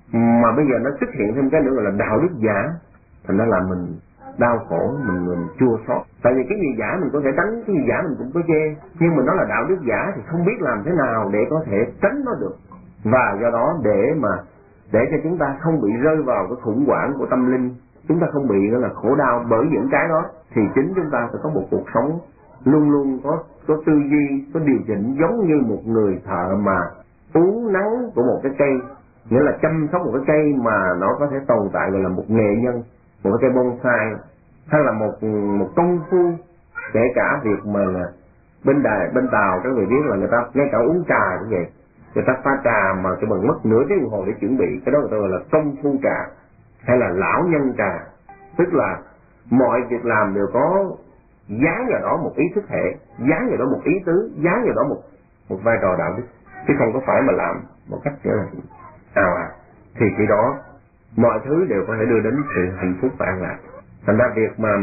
Mà bây giờ nó xuất hiện thêm cái nữa gọi là đạo đức giả. Thành ra là mình đau khổ, mình, mình chua xót. Tại vì cái gì giả mình có thể tránh, cái gì giả mình cũng có chê. Nhưng mà nó là đạo đức giả thì không biết làm thế nào để có thể tránh nó được. Và do đó để mà để cho chúng ta không bị rơi vào cái khủng hoảng của tâm linh, chúng ta không bị là khổ đau bởi những cái đó, thì chính chúng ta phải có một cuộc sống luôn luôn có có tư duy, có điều chỉnh, giống như một người thợ mà uống nắng của một cái cây, nghĩa là chăm sóc một cái cây mà nó có thể tồn tại, gọi là một nghệ nhân, một cái cây bonsai, hay là một một công phu. Kể cả việc mà bên đài bên Tàu các người biết là người ta ngay cả uống trà cũng vậy, người ta pha trà mà cái bằng mất nửa tiếng đồng hồ để chuẩn bị, cái đó người ta gọi là công phu trà, hay là lão nhân trà. Tức là mọi việc làm đều có dán vào đó một ý thức hệ, dán vào đó một ý tứ, dán vào đó một một vai trò đạo đức, chứ không có phải mà làm một cách là ào ạt. Thì khi đó mọi thứ đều có thể đưa đến sự hạnh phúc và an lạc. Thành ra việc mà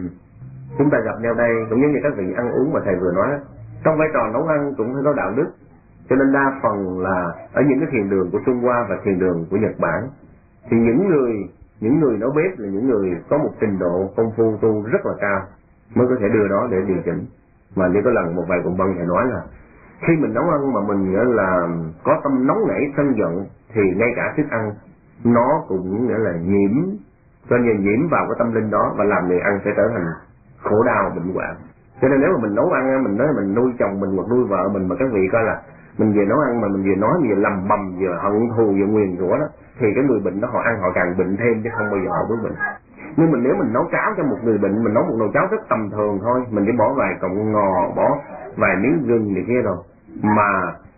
chúng ta gặp nhau đây cũng giống như các vị ăn uống mà thầy vừa nói, trong vai trò nấu ăn cũng phải có đạo đức. Cho nên đa phần là ở những cái thiền đường của Trung Hoa và thiền đường của Nhật Bản, thì những người những người nấu bếp là những người có một trình độ công phu tu rất là cao mới có thể đưa đó để điều chỉnh. Mà như có lần một vài cùng băng thầy nói là khi mình nấu ăn mà mình nghĩa là có tâm nóng nảy sân giận, thì ngay cả thức ăn nó cũng nghĩa là nhiễm, cho nên nhiễm vào cái tâm linh đó và làm người ăn sẽ trở thành khổ đau bệnh hoạn. Cho nên nếu mà mình nấu ăn, mình nói mình nuôi chồng mình hoặc nuôi vợ mình, mà các vị coi là mình vừa nấu ăn mà mình vừa nói vừa lầm bầm vừa hận thù vừa nguyền rủa đó, thì cái người bệnh đó họ ăn họ càng bệnh thêm chứ không bao giờ họ bớt bệnh. Nhưng mình nếu mình nấu cháo cho một người bệnh, mình nấu một nồi cháo rất tầm thường thôi, mình chỉ bỏ vài cọng ngò, bỏ vài miếng gừng này kia rồi, mà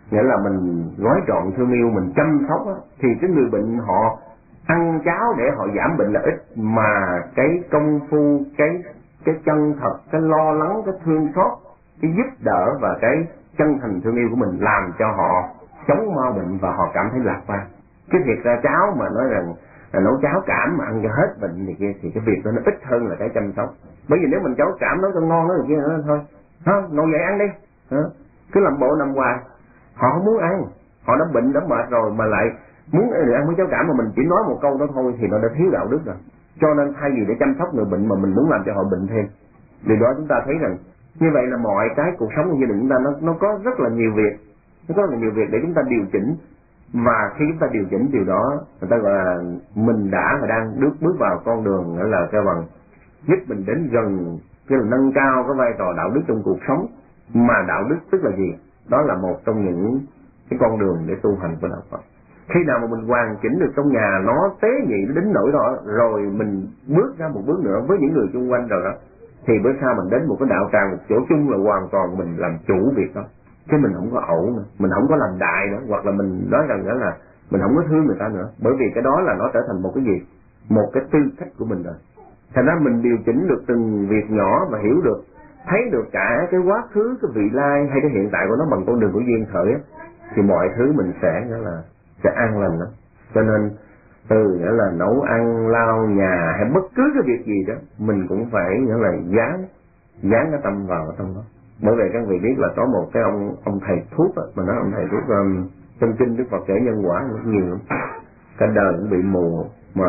nghĩa là mình gói trọn thương yêu, mình chăm sóc á, thì cái người bệnh họ ăn cháo để họ giảm bệnh là ít, mà cái công phu, cái cái chân thật, cái lo lắng, cái thương xót, cái giúp đỡ và cái chân thành thương yêu của mình làm cho họ chống mau bệnh và họ cảm thấy lạc quan. Cái việc ra cháo mà nói rằng là nấu cháo cảm mà ăn cho hết bệnh thì kia, thì cái việc đó nó ít hơn là cái chăm sóc. Bởi vì nếu mình cháo cảm nấu cho ngon nó kia nữa thôi, ha, ngồi dậy ăn đi, ha. Cứ làm bộ nằm hoài, họ không muốn ăn, họ đã bệnh đã mệt rồi mà lại muốn ăn với cháo cảm mà mình chỉ nói một câu đó thôi thì nó đã thiếu đạo đức rồi. Cho nên thay vì để chăm sóc người bệnh mà mình muốn làm cho họ bệnh thêm. Điều đó chúng ta thấy rằng như vậy là mọi cái cuộc sống của gia đình chúng ta nó nó có rất là nhiều việc, nó có rất là nhiều việc để chúng ta điều chỉnh. Và khi chúng ta điều chỉnh điều đó, người ta gọi là mình đã và đang bước bước vào con đường nghĩa là cái bằng giúp mình đến gần, cái là nâng cao cái vai trò đạo đức trong cuộc sống. Mà đạo đức tức là gì? Đó là một trong những cái con đường để tu hành của đạo Phật. Khi nào mà mình hoàn chỉnh được trong nhà nó tế nhị đến nỗi đó, rồi mình bước ra một bước nữa với những người xung quanh rồi đó, thì bữa sau mình đến một cái đạo tràng, một chỗ chung là hoàn toàn mình làm chủ việc đó, chứ mình không có ẩu nữa, mình không có làm đại nữa, hoặc là mình nói rằng đó là mình không có thương người ta nữa, bởi vì cái đó là nó trở thành một cái gì, một cái tư cách của mình rồi. Thành ra mình điều chỉnh được từng việc nhỏ và hiểu được, thấy được cả cái quá khứ, cái vị lai hay cái hiện tại của nó bằng con đường của duyên khởi á, thì mọi thứ mình sẽ nghĩa là sẽ an lành đó. Cho nên từ nghĩa là nấu ăn, lau nhà hay bất cứ cái việc gì đó, mình cũng phải nghĩa là dán dán cái tâm vào ở trong đó. Bởi vì các vị biết là có một cái ông ông thầy thuốc á, mà nói ông thầy thuốc um, trong kinh Đức Phật kể nhân quả rất nhiều lắm. Cả đời cũng bị mù mà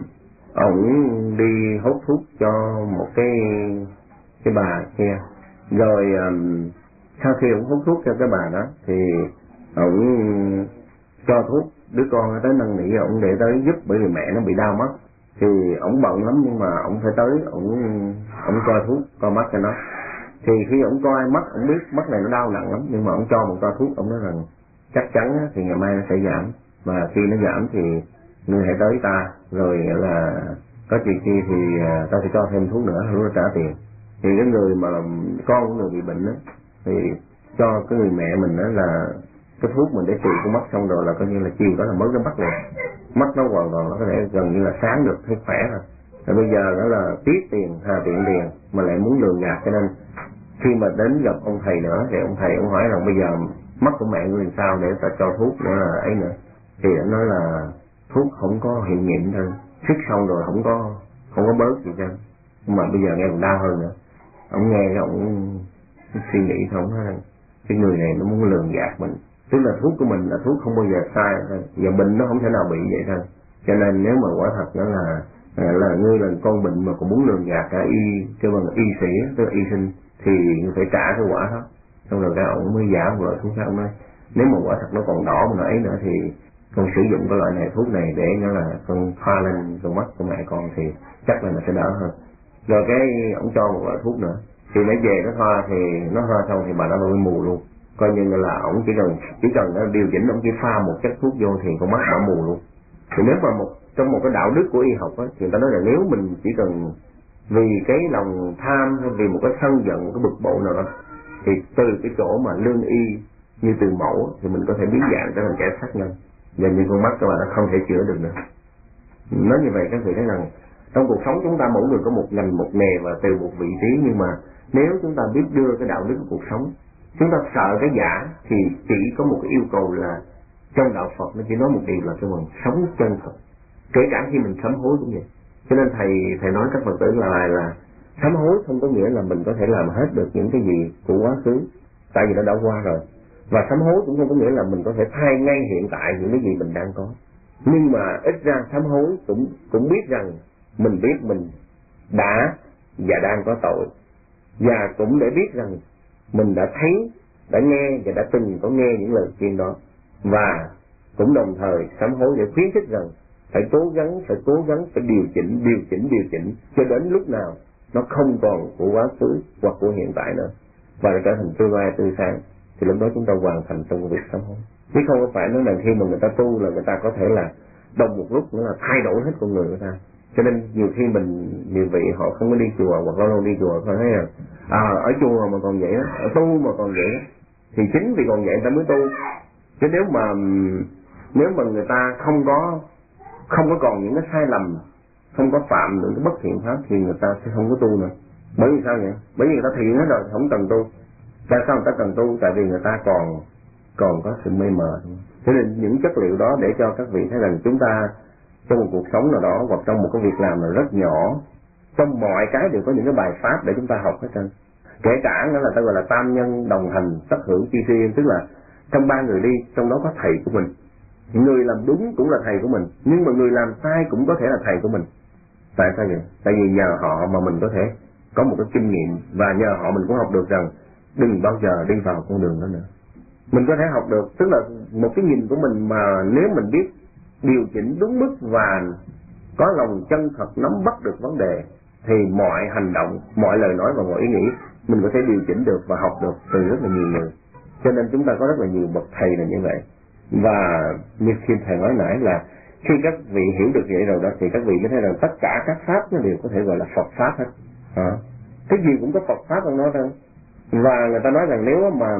ông đi hút thuốc cho một cái cái bà kia, rồi um, sau khi ông hút thuốc cho cái bà đó thì ông cho thuốc đứa con tới năn nỉ ông để tới giúp, bởi vì mẹ nó bị đau mắt. Thì ông bận lắm nhưng mà ông phải tới, ông ông coi thuốc coi mắt cho nó. Thì khi ông coi mắt, ông biết mắt này nó đau nặng lắm, nhưng mà ông cho một toa thuốc, ông nói rằng chắc chắn thì ngày mai nó sẽ giảm, và khi nó giảm thì ngươi hãy tới ta, rồi là có chuyện chi thì ta sẽ cho thêm thuốc nữa, lúc đó trả tiền. Thì cái người mà con của người bị bệnh đó thì cho cái người mẹ mình đó là cái thuốc mình để trị con mắt, xong rồi là coi như là chiều đó là mới cái mắt này, mắt nó hoàn toàn nó có thể gần như là sáng được, thấy khỏe rồi. Rồi bây giờ đó là tiếc tiền, hà tiện tiền mà lại muốn lường gạt, cho nên khi mà đến gặp ông thầy nữa thì ông thầy ông hỏi rằng bây giờ mắt của mẹ ngươi làm sao để ta cho thuốc nữa là ấy nữa. Thì anh nói là thuốc không có hiệu nghiệm thôi, xích xong rồi không có không có bớt gì trơn, mà bây giờ nghe còn đau hơn nữa. Ông nghe cái ông suy nghĩ thôi, ông nói rằng cái người này nó muốn lường gạt mình, tức là thuốc của mình là thuốc không bao giờ sai thôi, và bệnh nó không thể nào bị vậy thôi. Cho nên nếu mà quả thật đó là là ngươi là con bệnh mà còn muốn lường gạt cả y kêu bằng y sĩ, tức là y sinh, thì phải trả cái quả đó. Xong rồi cái ông mới giả một loại thuốc khác, ông nói nếu mà quả thật nó còn đỏ mà nó ấy nữa thì con sử dụng cái loại này, thuốc này để nó là con thoa lên con mắt của mẹ con thì chắc là nó sẽ đỡ hơn. Rồi cái ông cho một loại thuốc nữa, thì nó về nó thoa thì nó thoa xong thì bà nó bị mù luôn. Coi như là ông chỉ cần chỉ cần nó điều chỉnh, ông chỉ pha một chất thuốc vô thì con mắt nó mù luôn. Thì nếu mà một trong một cái đạo đức của y học á, thì người ta nói là nếu mình chỉ cần vì cái lòng tham hay vì một cái sân giận, một cái bực bội nào đó, thì từ cái chỗ mà lương y như từ mẫu thì mình có thể biến dạng trở thành kẻ sát nhân, và như con mắt các bạn nó không thể chữa được nữa. Nói như vậy các vị thấy rằng trong cuộc sống chúng ta mỗi người có một ngành một nghề và từ một vị trí, nhưng mà nếu chúng ta biết đưa cái đạo đức của cuộc sống, chúng ta sợ cái giả thì chỉ có một cái yêu cầu là trong đạo Phật nó chỉ nói một điều là cái bằng sống chân thật, kể cả khi mình sám hối cũng vậy. Cho nên thầy thầy nói các Phật tử là là sám hối không có nghĩa là mình có thể làm hết được những cái gì của quá khứ, tại vì nó đã qua rồi. Và sám hối cũng không có nghĩa là mình có thể thay ngay hiện tại những cái gì mình đang có. Nhưng mà ít ra sám hối cũng cũng biết rằng mình biết mình đã và đang có tội, và cũng để biết rằng mình đã thấy, đã nghe và đã từng có nghe những lời khuyên đó, và cũng đồng thời sám hối để khuyến khích rằng phải cố gắng, phải cố gắng, phải điều chỉnh, điều chỉnh, điều chỉnh cho đến lúc nào nó không còn của quá khứ hoặc của hiện tại nữa, và nó trở thành tương lai tươi sáng, thì lúc đó chúng ta hoàn thành trong việc sám hối. Chứ không có phải nói là khi mà người ta tu là người ta có thể là đồng một lúc nữa là thay đổi hết con người người ta. Cho nên nhiều khi mình, nhiều vị họ không có đi chùa hoặc lâu lâu đi chùa, họ thấy là à, ở chùa mà còn vậy đó, ở tu mà còn vậy đó, thì chính vì còn vậy người ta mới tu. chứ nếu mà nếu mà người ta không có không có còn những cái sai lầm, không có phạm những cái bất thiện pháp thì người ta sẽ không có tu nữa. Bởi vì sao vậy? Bởi vì người ta thiện hết rồi, không cần tu. Tại sao người ta cần tu? Tại vì người ta còn còn có sự mê mờ. Cho nên những chất liệu đó để cho các vị thấy rằng chúng ta trong một cuộc sống nào đó hoặc trong một cái việc làm nào rất nhỏ, trong mọi cái đều có những cái bài pháp để chúng ta học hết trơn. Kể cả đó là ta gọi là tam nhân đồng hành tất hữu chi riêng, tức là trong ba người đi, trong đó có thầy của mình. Người làm đúng cũng là thầy của mình, nhưng mà người làm sai cũng có thể là thầy của mình. Tại sao vậy? Tại vì nhờ họ mà mình có thể có một cái kinh nghiệm, và nhờ họ mình cũng học được rằng đừng bao giờ đi vào con đường đó nữa. Mình có thể học được, tức là một cái nhìn của mình mà nếu mình biết điều chỉnh đúng mức và có lòng chân thật nắm bắt được vấn đề thì mọi hành động, mọi lời nói và mọi ý nghĩ mình có thể điều chỉnh được và học được từ rất là nhiều người. Cho nên chúng ta có rất là nhiều bậc thầy là như vậy. Và như khi thầy nói nãy là khi các vị hiểu được vậy rồi đó thì các vị mới thấy rằng tất cả các pháp nó đều có thể gọi là Phật pháp hết. À, cái gì cũng có Phật pháp trong nó thôi. Và người ta nói rằng nếu mà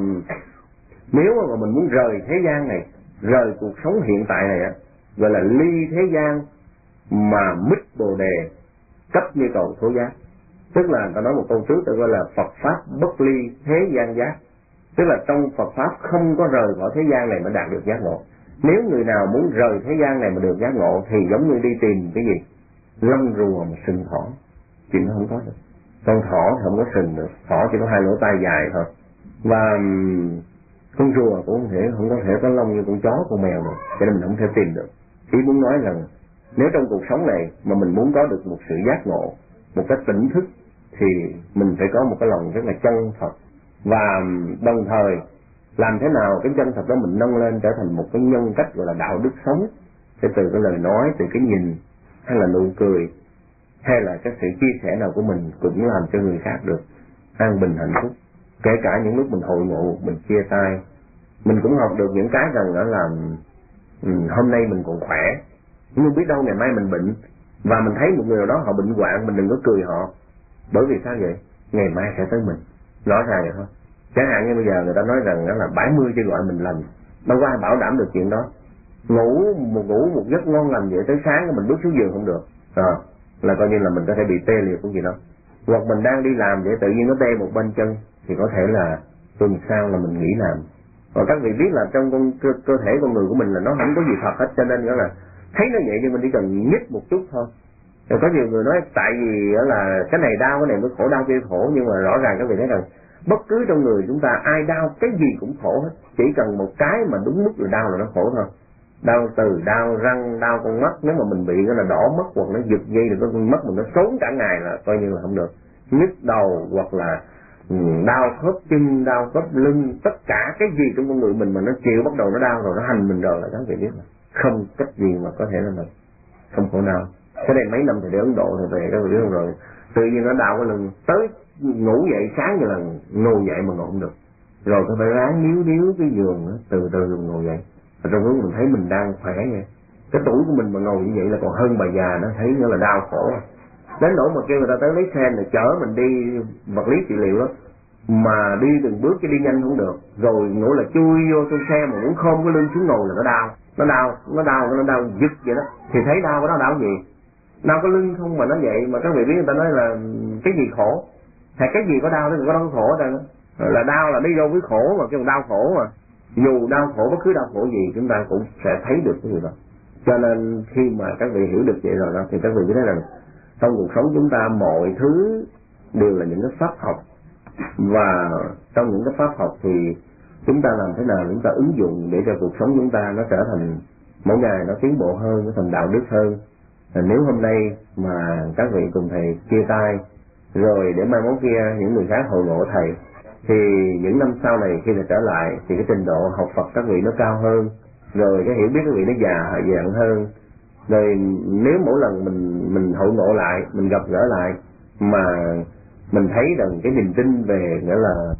nếu mà mình muốn rời thế gian này, rời cuộc sống hiện tại này á, gọi là ly thế gian mà mít bồ đề, cấp như cầu thố giác. Tức là người ta nói một câu trước tôi gọi là Phật pháp bất ly thế gian giác. Tức là trong Phật pháp không có rời khỏi thế gian này mà đạt được giác ngộ. Nếu người nào muốn rời thế gian này mà được giác ngộ thì giống như đi tìm cái gì? Lông rùa mà sừng thỏ. Chuyện nó không có được. Con thỏ thì không có sừng được, thỏ chỉ có hai lỗ tai dài thôi. Và con rùa cũng không thể không có thể có lông như con chó, con mèo được, cho nên mình không thể tìm được. Ý muốn nói rằng nếu trong cuộc sống này mà mình muốn có được một sự giác ngộ, một cái tỉnh thức thì mình phải có một cái lòng rất là chân thật, và đồng thời làm thế nào cái chân thật đó mình nâng lên trở thành một cái nhân cách gọi là đạo đức sống, sẽ từ cái lời nói, từ cái nhìn, hay là nụ cười, hay là cái sự chia sẻ nào của mình cũng làm cho người khác được an bình hạnh phúc. Kể cả những lúc mình hội ngộ, mình chia tay, mình cũng học được những cái rằng đó là um, hôm nay mình còn khỏe, nhưng biết đâu ngày mai mình bệnh, và mình thấy một người nào đó họ bệnh hoạn, mình đừng có cười họ, bởi vì sao vậy? Ngày mai sẽ tới mình, rõ ràng vậy thôi. Chẳng hạn như bây giờ người ta nói rằng đó là bảy mươi chứ gọi mình lành, đâu có ai bảo đảm được chuyện đó. Ngủ một ngủ một giấc ngon lành vậy tới sáng mình bước xuống giường không được, à, là coi như là mình có thể bị tê liệt của gì đó. Hoặc mình đang đi làm vậy tự nhiên nó tê một bên chân thì có thể là tuần sau là mình nghỉ làm. Và các vị biết là trong con cơ, cơ thể con người của mình là nó không có gì thật hết, cho nên đó là thấy nó vậy nhưng mình chỉ cần nhích một chút thôi. Rồi có nhiều người nói tại vì đó là cái này đau, cái này mới khổ, đau kia khổ, nhưng mà rõ ràng các vị thấy rằng bất cứ trong người chúng ta ai đau cái gì cũng khổ hết, chỉ cần một cái mà đúng mức là đau là nó khổ thôi. Đau từ, đau răng, đau con mắt, nếu mà mình bị cái là đỏ mắt hoặc nó giật dây thì con mắt mình nó trốn cả ngày là coi như là không được. Nhức đầu hoặc là đau khớp chân, đau khớp lưng, tất cả cái gì trong con người mình mà nó chịu bắt đầu nó đau rồi, nó hành mình rồi là các vị biết là không cách gì mà có thể là mình không khổ đau. Cái đây mấy năm thì để Ấn Độ thì về các vị biết không, rồi tự nhiên nó đau cái lưng, tới ngủ dậy sáng như là ngồi dậy mà ngồi không được, rồi tôi phải ráng níu níu cái giường đó, từ từ ngồi dậy. Và trong lúc mình thấy mình đang khỏe vậy, cái tuổi của mình mà ngồi như vậy là còn hơn bà già, nó thấy nó là đau khổ. Đến nỗi mà kêu người ta tới lấy xe này chở mình đi vật lý trị liệu đó, mà đi từng bước chứ đi nhanh không được, rồi ngủ là chui vô trong xe mà muốn khom cái lưng xuống ngồi là nó đau, nó đau, nó đau, nó đau giật vậy đó. Thì thấy đau, cái đó đau gì? Đau cái lưng không mà nó vậy, mà các vị biết người ta nói là cái gì khổ? Hay cái gì có đau nó có đau khổ đâu, là đau là đi vô với khổ mà kêu đau khổ mà. Dù đau khổ, bất cứ đau khổ gì chúng ta cũng sẽ thấy được cái điều đó. Cho nên khi mà các vị hiểu được vậy rồi đó thì các vị biết rằng trong cuộc sống chúng ta mọi thứ đều là những cái pháp học, và trong những cái pháp học thì chúng ta làm thế nào chúng ta ứng dụng để cho cuộc sống chúng ta nó trở thành mỗi ngày nó tiến bộ hơn, nó thành đạo đức hơn. Và nếu hôm nay mà các vị cùng thầy chia tay rồi để mai mốt kia những người khác hội ngộ thầy, thì những năm sau này khi thầy trở lại thì cái trình độ học Phật các vị nó cao hơn, rồi cái hiểu biết các vị nó già dặn hơn. Rồi nếu mỗi lần mình mình hội ngộ lại, mình gặp gỡ lại mà mình thấy rằng cái niềm tin về nghĩa là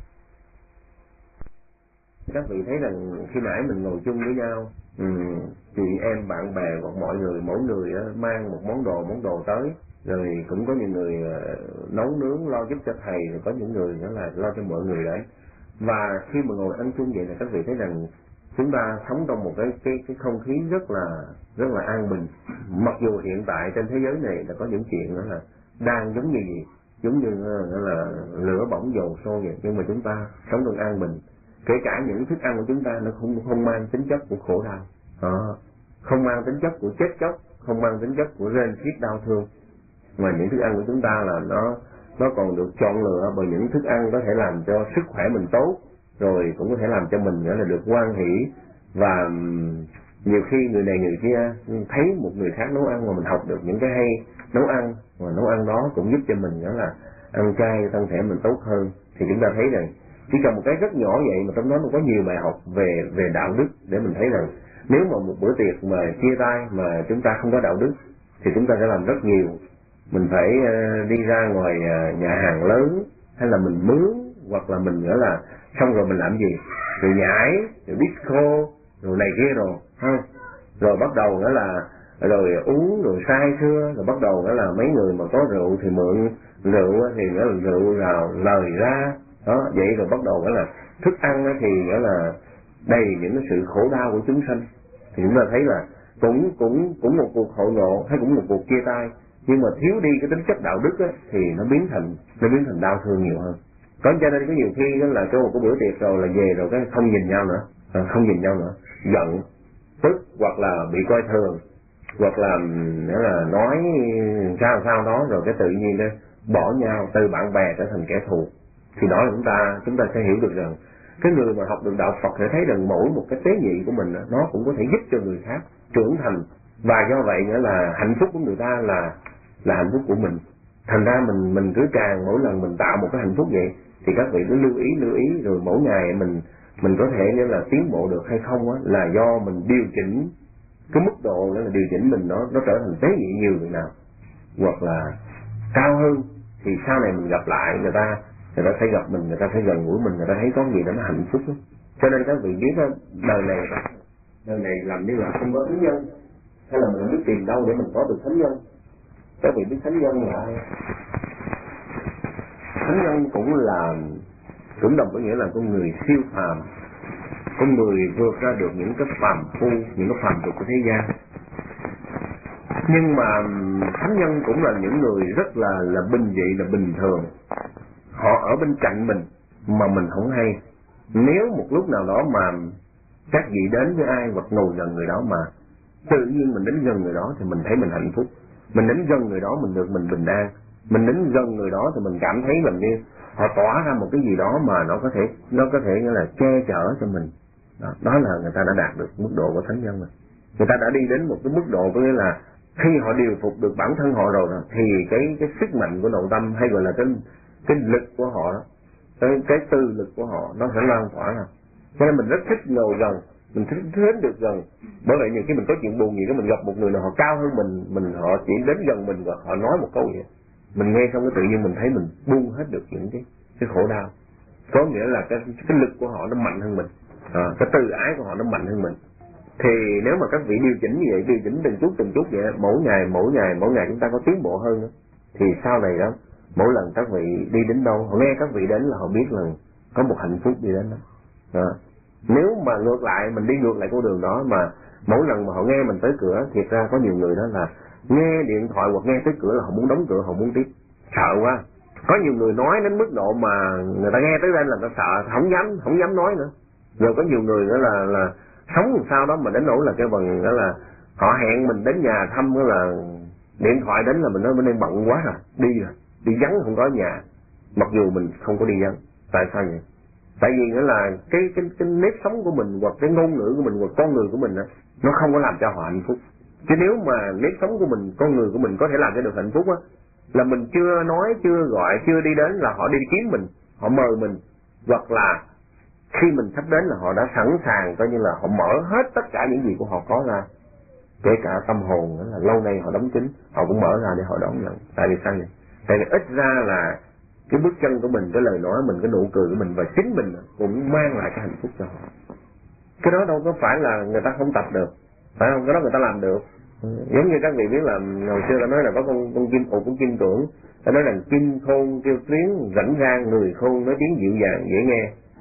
các vị thấy rằng khi nãy mình ngồi chung với nhau, um, chị em bạn bè hoặc mọi người mỗi người uh, mang một món đồ món đồ tới, rồi cũng có những người uh, nấu nướng lo giúp cho thầy, rồi có những người nữa là lo cho mọi người đấy. Và khi mà ngồi ăn chung vậy là các vị thấy rằng chúng ta sống trong một cái cái cái không khí rất là rất là an bình. Mặc dù hiện tại trên thế giới này là có những chuyện đó là đang giống như gì giống như là lửa bỏng dầu sôi vậy, nhưng mà chúng ta sống trong an bình. Kể cả những thức ăn của chúng ta nó không không mang tính chất của khổ đau, đó, không mang tính chất của chết chóc, không mang tính chất của rên xiết đau thương, mà những thức ăn của chúng ta là nó nó còn được chọn lựa bởi những thức ăn có thể làm cho sức khỏe mình tốt, rồi cũng có thể làm cho mình nữa là được hoan hỷ. Và nhiều khi người này người kia thấy một người khác nấu ăn mà mình học được những cái hay nấu ăn, mà nấu ăn đó cũng giúp cho mình nữa là ăn chay thân thể mình tốt hơn. Thì chúng ta thấy rằng chỉ cần một cái rất nhỏ vậy mà trong đó nó có nhiều bài học về về đạo đức, để mình thấy rằng nếu mà một bữa tiệc mà chia tay mà chúng ta không có đạo đức thì chúng ta sẽ làm rất nhiều. Mình phải uh, đi ra ngoài uh, nhà hàng lớn, hay là mình mướn, hoặc là mình nữa là xong rồi mình làm gì, rồi nhảy, rồi disco, rồi này kia rồi, ha, rồi bắt đầu nữa là rồi uống, rồi say sưa, rồi bắt đầu nữa là mấy người mà có rượu thì mượn rượu thì nữa là rượu rào lời ra, đó, vậy rồi bắt đầu nữa là thức ăn thì nữa là đầy những cái sự khổ đau của chúng sanh. Thì chúng ta thấy là cũng cũng cũng một cuộc hội ngộ hay cũng một cuộc chia tay, nhưng mà thiếu đi cái tính chất đạo đức á, thì nó biến thành nó biến thành đau thương nhiều hơn. Có cho nên có nhiều khi đó là cái một cái bữa tiệc rồi là về rồi cái không nhìn nhau nữa, không nhìn nhau nữa, giận, tức, hoặc là bị coi thường, hoặc là nữa là nói sao sao đó, rồi cái tự nhiên đó bỏ nhau, từ bạn bè trở thành kẻ thù. Thì đó là chúng ta chúng ta sẽ hiểu được rằng cái người mà học được đạo Phật sẽ thấy rằng mỗi một cái tế nhị của mình nó cũng có thể giúp cho người khác trưởng thành, và do vậy nữa là hạnh phúc của người ta là là hạnh phúc của mình. Thành ra mình mình cứ càng mỗi lần mình tạo một cái hạnh phúc vậy thì các vị cứ lưu ý lưu ý rồi mỗi ngày mình mình có thể nghĩa là tiến bộ được hay không á, là do mình điều chỉnh cái mức độ, đó là điều chỉnh mình nó nó trở thành tế nhị nhiều người nào, hoặc là cao hơn, thì sau này mình gặp lại người ta người ta thấy gặp mình, người ta thấy gần gũi mình, người ta thấy có gì đó nó hạnh phúc đó. Cho nên các vị biết đó, đời này đời này làm như là không có thánh nhân, hay là mình không biết tìm đâu để mình có được thánh nhân. Các vị biết thánh nhân là ai? Thánh nhân cũng là cũng đồng có nghĩa là con người siêu phàm, con người vượt ra được những cái phàm phu, những cái phàm tục của thế gian. Nhưng mà thánh nhân cũng là những người rất là là bình dị, là bình thường. Họ ở bên cạnh mình mà mình không hay. Nếu một lúc nào đó mà các vị đến với ai hoặc ngồi gần người đó mà tự nhiên mình đến gần người đó thì mình thấy mình hạnh phúc. Mình đến gần người đó mình được mình bình an. Mình đến gần người đó thì mình cảm thấy mình như họ tỏa ra một cái gì đó mà nó có thể nó có thể như là che chở cho mình. Đó, đó là người ta đã đạt được mức độ của thánh nhân rồi. Người ta đã đi đến một cái mức độ có nghĩa là khi họ điều phục được bản thân họ rồi đó, thì cái cái sức mạnh của nội tâm, hay gọi là cái cái lực của họ đó, cái, cái tư lực của họ nó sẽ lan tỏa ra. Cho nên mình rất thích ngồi gần, mình thích đến được gần. Bởi vậy nhiều khi mình có chuyện buồn gì đó, mình gặp một người nào họ cao hơn mình, mình họ chỉ đến gần mình và họ nói một câu vậy, mình nghe xong cái tự nhiên mình thấy mình buông hết được những cái cái khổ đau. Có nghĩa là cái cái lực của họ nó mạnh hơn mình, à, cái từ ái của họ nó mạnh hơn mình. Thì nếu mà các vị điều chỉnh như vậy, điều chỉnh từng chút từng chút vậy, mỗi ngày mỗi ngày mỗi ngày chúng ta có tiến bộ hơn đó, thì sau này đó mỗi lần các vị đi đến đâu, họ nghe các vị đến là họ biết là có một hạnh phúc đi đến đó. À, nếu mà ngược lại mình đi ngược lại con đường đó, mà mỗi lần mà họ nghe mình tới cửa, thiệt ra có nhiều người đó là nghe điện thoại hoặc nghe tới cửa là họ muốn đóng cửa, họ muốn tiếp, sợ quá. Có nhiều người nói đến mức độ mà người ta nghe tới đây là người ta sợ, không dám không dám nói nữa. Rồi có nhiều người đó là là sống làm sao đó mà đến nỗi là cái phần đó là họ hẹn mình đến nhà thăm, đó là điện thoại đến là mình nói bên đây bận quá rồi, đi rồi, đi vắng không có nhà, mặc dù mình không có đi vắng. Tại sao vậy? Tại vì nữa là cái cái cái nếp sống của mình hoặc cái ngôn ngữ của mình hoặc con người của mình đó, nó không có làm cho họ hạnh phúc. Chứ nếu mà nếp sống của mình, con người của mình có thể làm cho được hạnh phúc á, là mình chưa nói, chưa gọi, chưa đi đến là họ đi kiếm mình, họ mời mình, hoặc là khi mình sắp đến là họ đã sẵn sàng, coi như là họ mở hết tất cả những gì của họ có ra, kể cả tâm hồn đó là lâu nay họ đóng kín, họ cũng mở ra để họ đón nhận. Tại vì sao vậy? Tại vì ít ra là cái bước chân của mình, cái lời nói mình, cái nụ cười của mình và chính mình cũng mang lại cái hạnh phúc cho họ. Cái đó đâu có phải là người ta không tập được, phải không? Cái đó người ta làm được. Giống như các vị biết là hồi xưa ta nói là có con con kim ụ của kim tưởng, ta nói rằng kim khôn kêu tiếng rảnh rang, người khôn nói tiếng dịu dàng dễ nghe.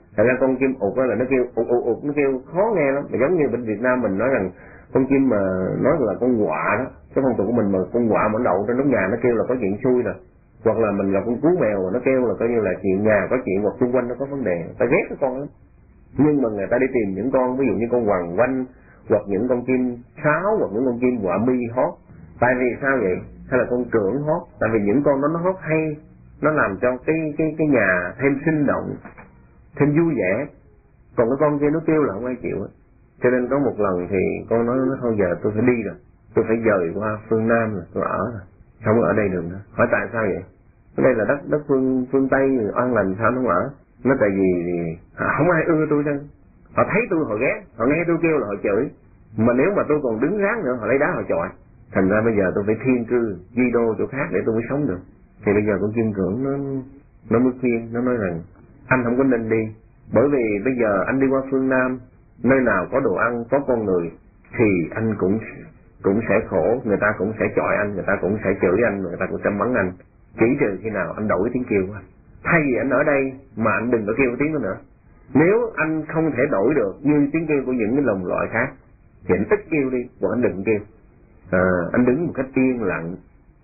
Thật ra con chim ụt đó là nó kêu ụt ụt ụt, nó kêu khó nghe lắm. Mà giống như bên Việt Nam mình nói rằng con chim mà nói là con quạ đó, cái phong tục của mình mà con quạ mà đậu trên nóc nhà nó kêu là có chuyện xui rồi. Hoặc là mình gặp con cú mèo mà nó kêu là coi như là chuyện nhà có chuyện, hoặc xung quanh nó có vấn đề, ta ghét cái con đó. Nhưng mà người ta đi tìm những con ví dụ như con hoàng oanh, hoặc những con chim sáo, hoặc những con chim quạ mi hót. Tại vì sao vậy? Hay là con trưởng hót? Tại vì những con đó nó hót hay, nó làm cho cái cái cái nhà thêm sinh động, thêm vui vẻ. Còn cái con kia nó kêu là không ai chịu á. Cho nên có một lần thì con nói nó thôi giờ tôi phải đi rồi, tôi phải dời qua phương Nam rồi, tôi ở rồi, không có ở đây được nữa. Hỏi tại sao vậy? Ở đây là đất đất phương phương Tây an lành, sao nó không ở? Nó tại vì thì không ai ưa tôi đâu. Họ thấy tôi họ ghét, họ nghe tôi kêu là họ chửi. Mà nếu mà tôi còn đứng ráng nữa họ lấy đá họ chọi. Thành ra bây giờ tôi phải thiên cư di đô chỗ khác để tôi mới sống được. Thì bây giờ con chim cưỡng nó nó mới khuyên, nó nói rằng anh không có nên đi, bởi vì bây giờ anh đi qua phương Nam, nơi nào có đồ ăn, có con người thì anh cũng cũng sẽ khổ, người ta cũng sẽ chọi anh, người ta cũng sẽ chửi anh, người ta cũng sẽ mắng anh. Chỉ trừ khi nào anh đổi tiếng kêu của anh. Thay vì anh ở đây mà anh đừng có kêu tiếng đó nữa. Nếu anh không thể đổi được như tiếng kêu của những cái đồng loại khác thì anh ít kêu đi, hoặc anh đừng kêu. À, anh đứng một cách yên lặng,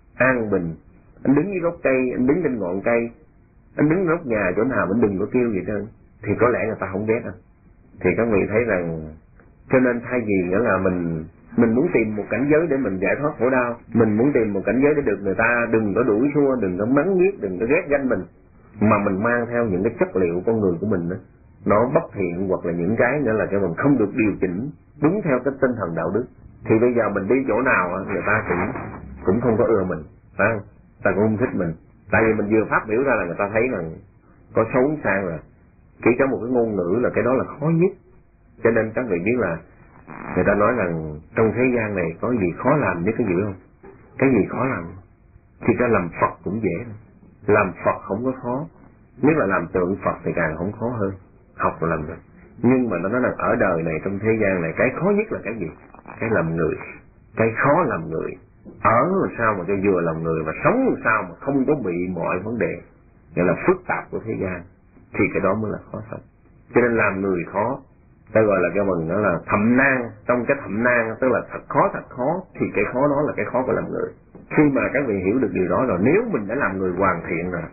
an bình, anh đứng dưới gốc cây, anh đứng trên ngọn cây, anh đứng góc nhà chỗ nào anh đừng có kêu gì trơn, thì có lẽ người ta không ghét anh. Thì các vị thấy rằng, cho nên thay vì nghĩa là mình mình muốn tìm một cảnh giới để mình giải thoát khổ đau, mình muốn tìm một cảnh giới để được người ta đừng có đuổi xua, đừng có mắng nhiếc, đừng có ghét ganh mình, mà mình mang theo những cái chất liệu con người của mình đó, nó bất thiện, hoặc là những cái nữa là cho mình không được điều chỉnh đúng theo cái tinh thần đạo đức, thì bây giờ mình đi chỗ nào người ta cũng cũng không có ưa mình, phải không? Ta cũng không thích mình, tại vì mình vừa phát biểu ra là người ta thấy rằng có xấu sang rồi. Kể cả một cái ngôn ngữ là cái đó là khó nhất. Cho nên các vị biết là người ta nói rằng trong thế gian này có gì khó làm nhất cái gì không? Cái gì khó làm? Thì ra làm Phật cũng dễ. Làm Phật không có khó. Nếu là làm tượng Phật thì càng không khó hơn. Học là làm được. Nhưng mà nó nói là ở đời này, trong thế gian này, cái khó nhất là cái gì? Cái làm người. Cái khó làm người. Ở làm sao mà cho vừa làm người, mà sống làm sao mà không có bị mọi vấn đề, nghĩa là phức tạp của thế gian, thì cái đó mới là khó sống. Cho nên làm người khó, ta gọi là cái bằng đó là thậm nan. Trong cái thậm nan tức là thật khó thật khó, thì cái khó đó là cái khó của làm người. Khi mà các vị hiểu được điều đó rồi, nếu mình đã làm người hoàn thiện rồi,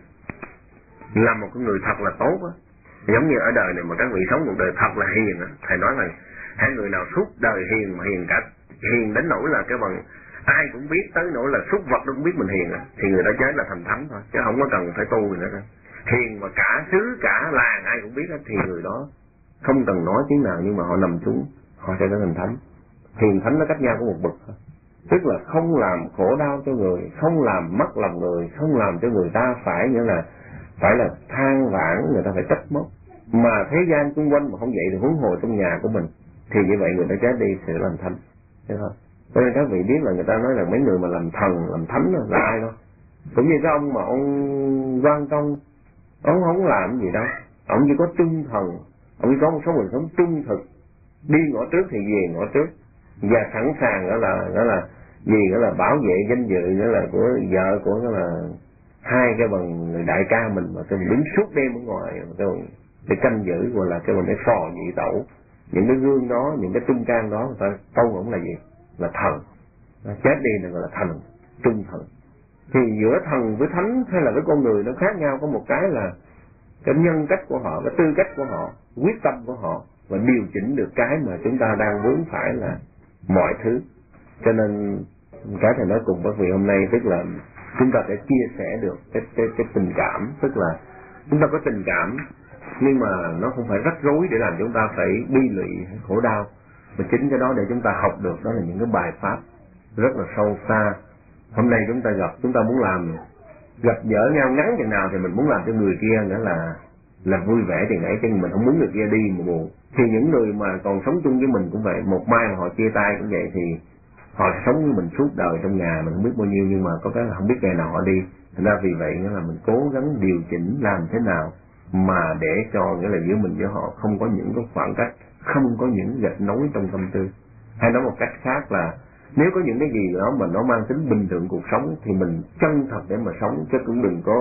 làm một cái người thật là tốt á, giống như ở đời này mà các vị sống một đời thật là hiền á, thầy nói là hai người nào suốt đời hiền mà hiền cả, hiền đến nỗi là cái bằng ai cũng biết, tới nỗi là súc vật nó cũng biết mình hiền á, thì người đó chết là thành thánh thôi, chứ không có cần phải tu gì nữa đâu. Hiền mà cả xứ cả làng ai cũng biết á, thì người đó không cần nói tiếng nào, nhưng mà họ nằm xuống họ sẽ trở thành thánh. Hiền thánh nó cách nhau có một bậc thôi, tức là không làm khổ đau cho người, không làm mất lòng người, không làm cho người ta phải nghĩa là phải là than vãn, người ta phải trách móc. Mà thế gian xung quanh mà không vậy thì huống hồ trong nhà của mình, thì như vậy người ta chết đi sẽ làm thánh, thấy không? Cho nên các vị biết là người ta nói là mấy người mà làm thần, làm thánh là ai đâu. Cũng như cái ông mà ông Quan Công, ông không làm gì đâu, ông chỉ có trung thần, ông chỉ có một số người sống trung thực, đi ngõ trước thì về ngõ trước, và sẵn sàng đó là đó là gì đó là bảo vệ danh dự đó là của vợ của đó là hai cái bằng người đại ca mình, mà tôi đứng suốt đêm ở ngoài tôi để canh giữ, gọi là cái mình để phò nhị tẩu. Những cái gương đó, những cái trung can đó, người ta tâu ổng là gì? Là thần. Chết đi là gọi là thần, trung thần. Thì giữa thần với thánh hay là với con người nó khác nhau, có một cái là cái nhân cách của họ, cái tư cách của họ, quyết tâm của họ, và điều chỉnh được cái mà chúng ta đang vướng phải là mọi thứ. Cho nên cái thầy nói cùng các vị hôm nay, tức là chúng ta sẽ chia sẻ được cái, cái, cái tình cảm, tức là chúng ta có tình cảm nhưng mà nó không phải rắc rối để làm chúng ta phải bi lụy hay khổ đau, mà chính cái đó để chúng ta học được đó là những cái bài pháp rất là sâu xa. Hôm nay chúng ta gặp, chúng ta muốn làm gặp gỡ nhau ngắn chừng nào thì mình muốn làm cho người kia nữa là là vui vẻ thì nãy, chứ mình không muốn người kia đi mà buồn. Thì những người mà còn sống chung với mình cũng vậy, một mai mà họ chia tay cũng vậy, thì họ sống với mình suốt đời trong nhà mình không biết bao nhiêu, nhưng mà có cái là không biết ngày nào họ đi. Thành ra vì vậy nghĩa là mình cố gắng điều chỉnh làm thế nào mà để cho nghĩa là giữa mình với họ không có những cái khoảng cách, không có những gạch nối trong tâm tư. Hay nói một cách khác là nếu có những cái gì đó mà nó mang tính bình thường cuộc sống thì mình chân thật để mà sống, chứ cũng đừng có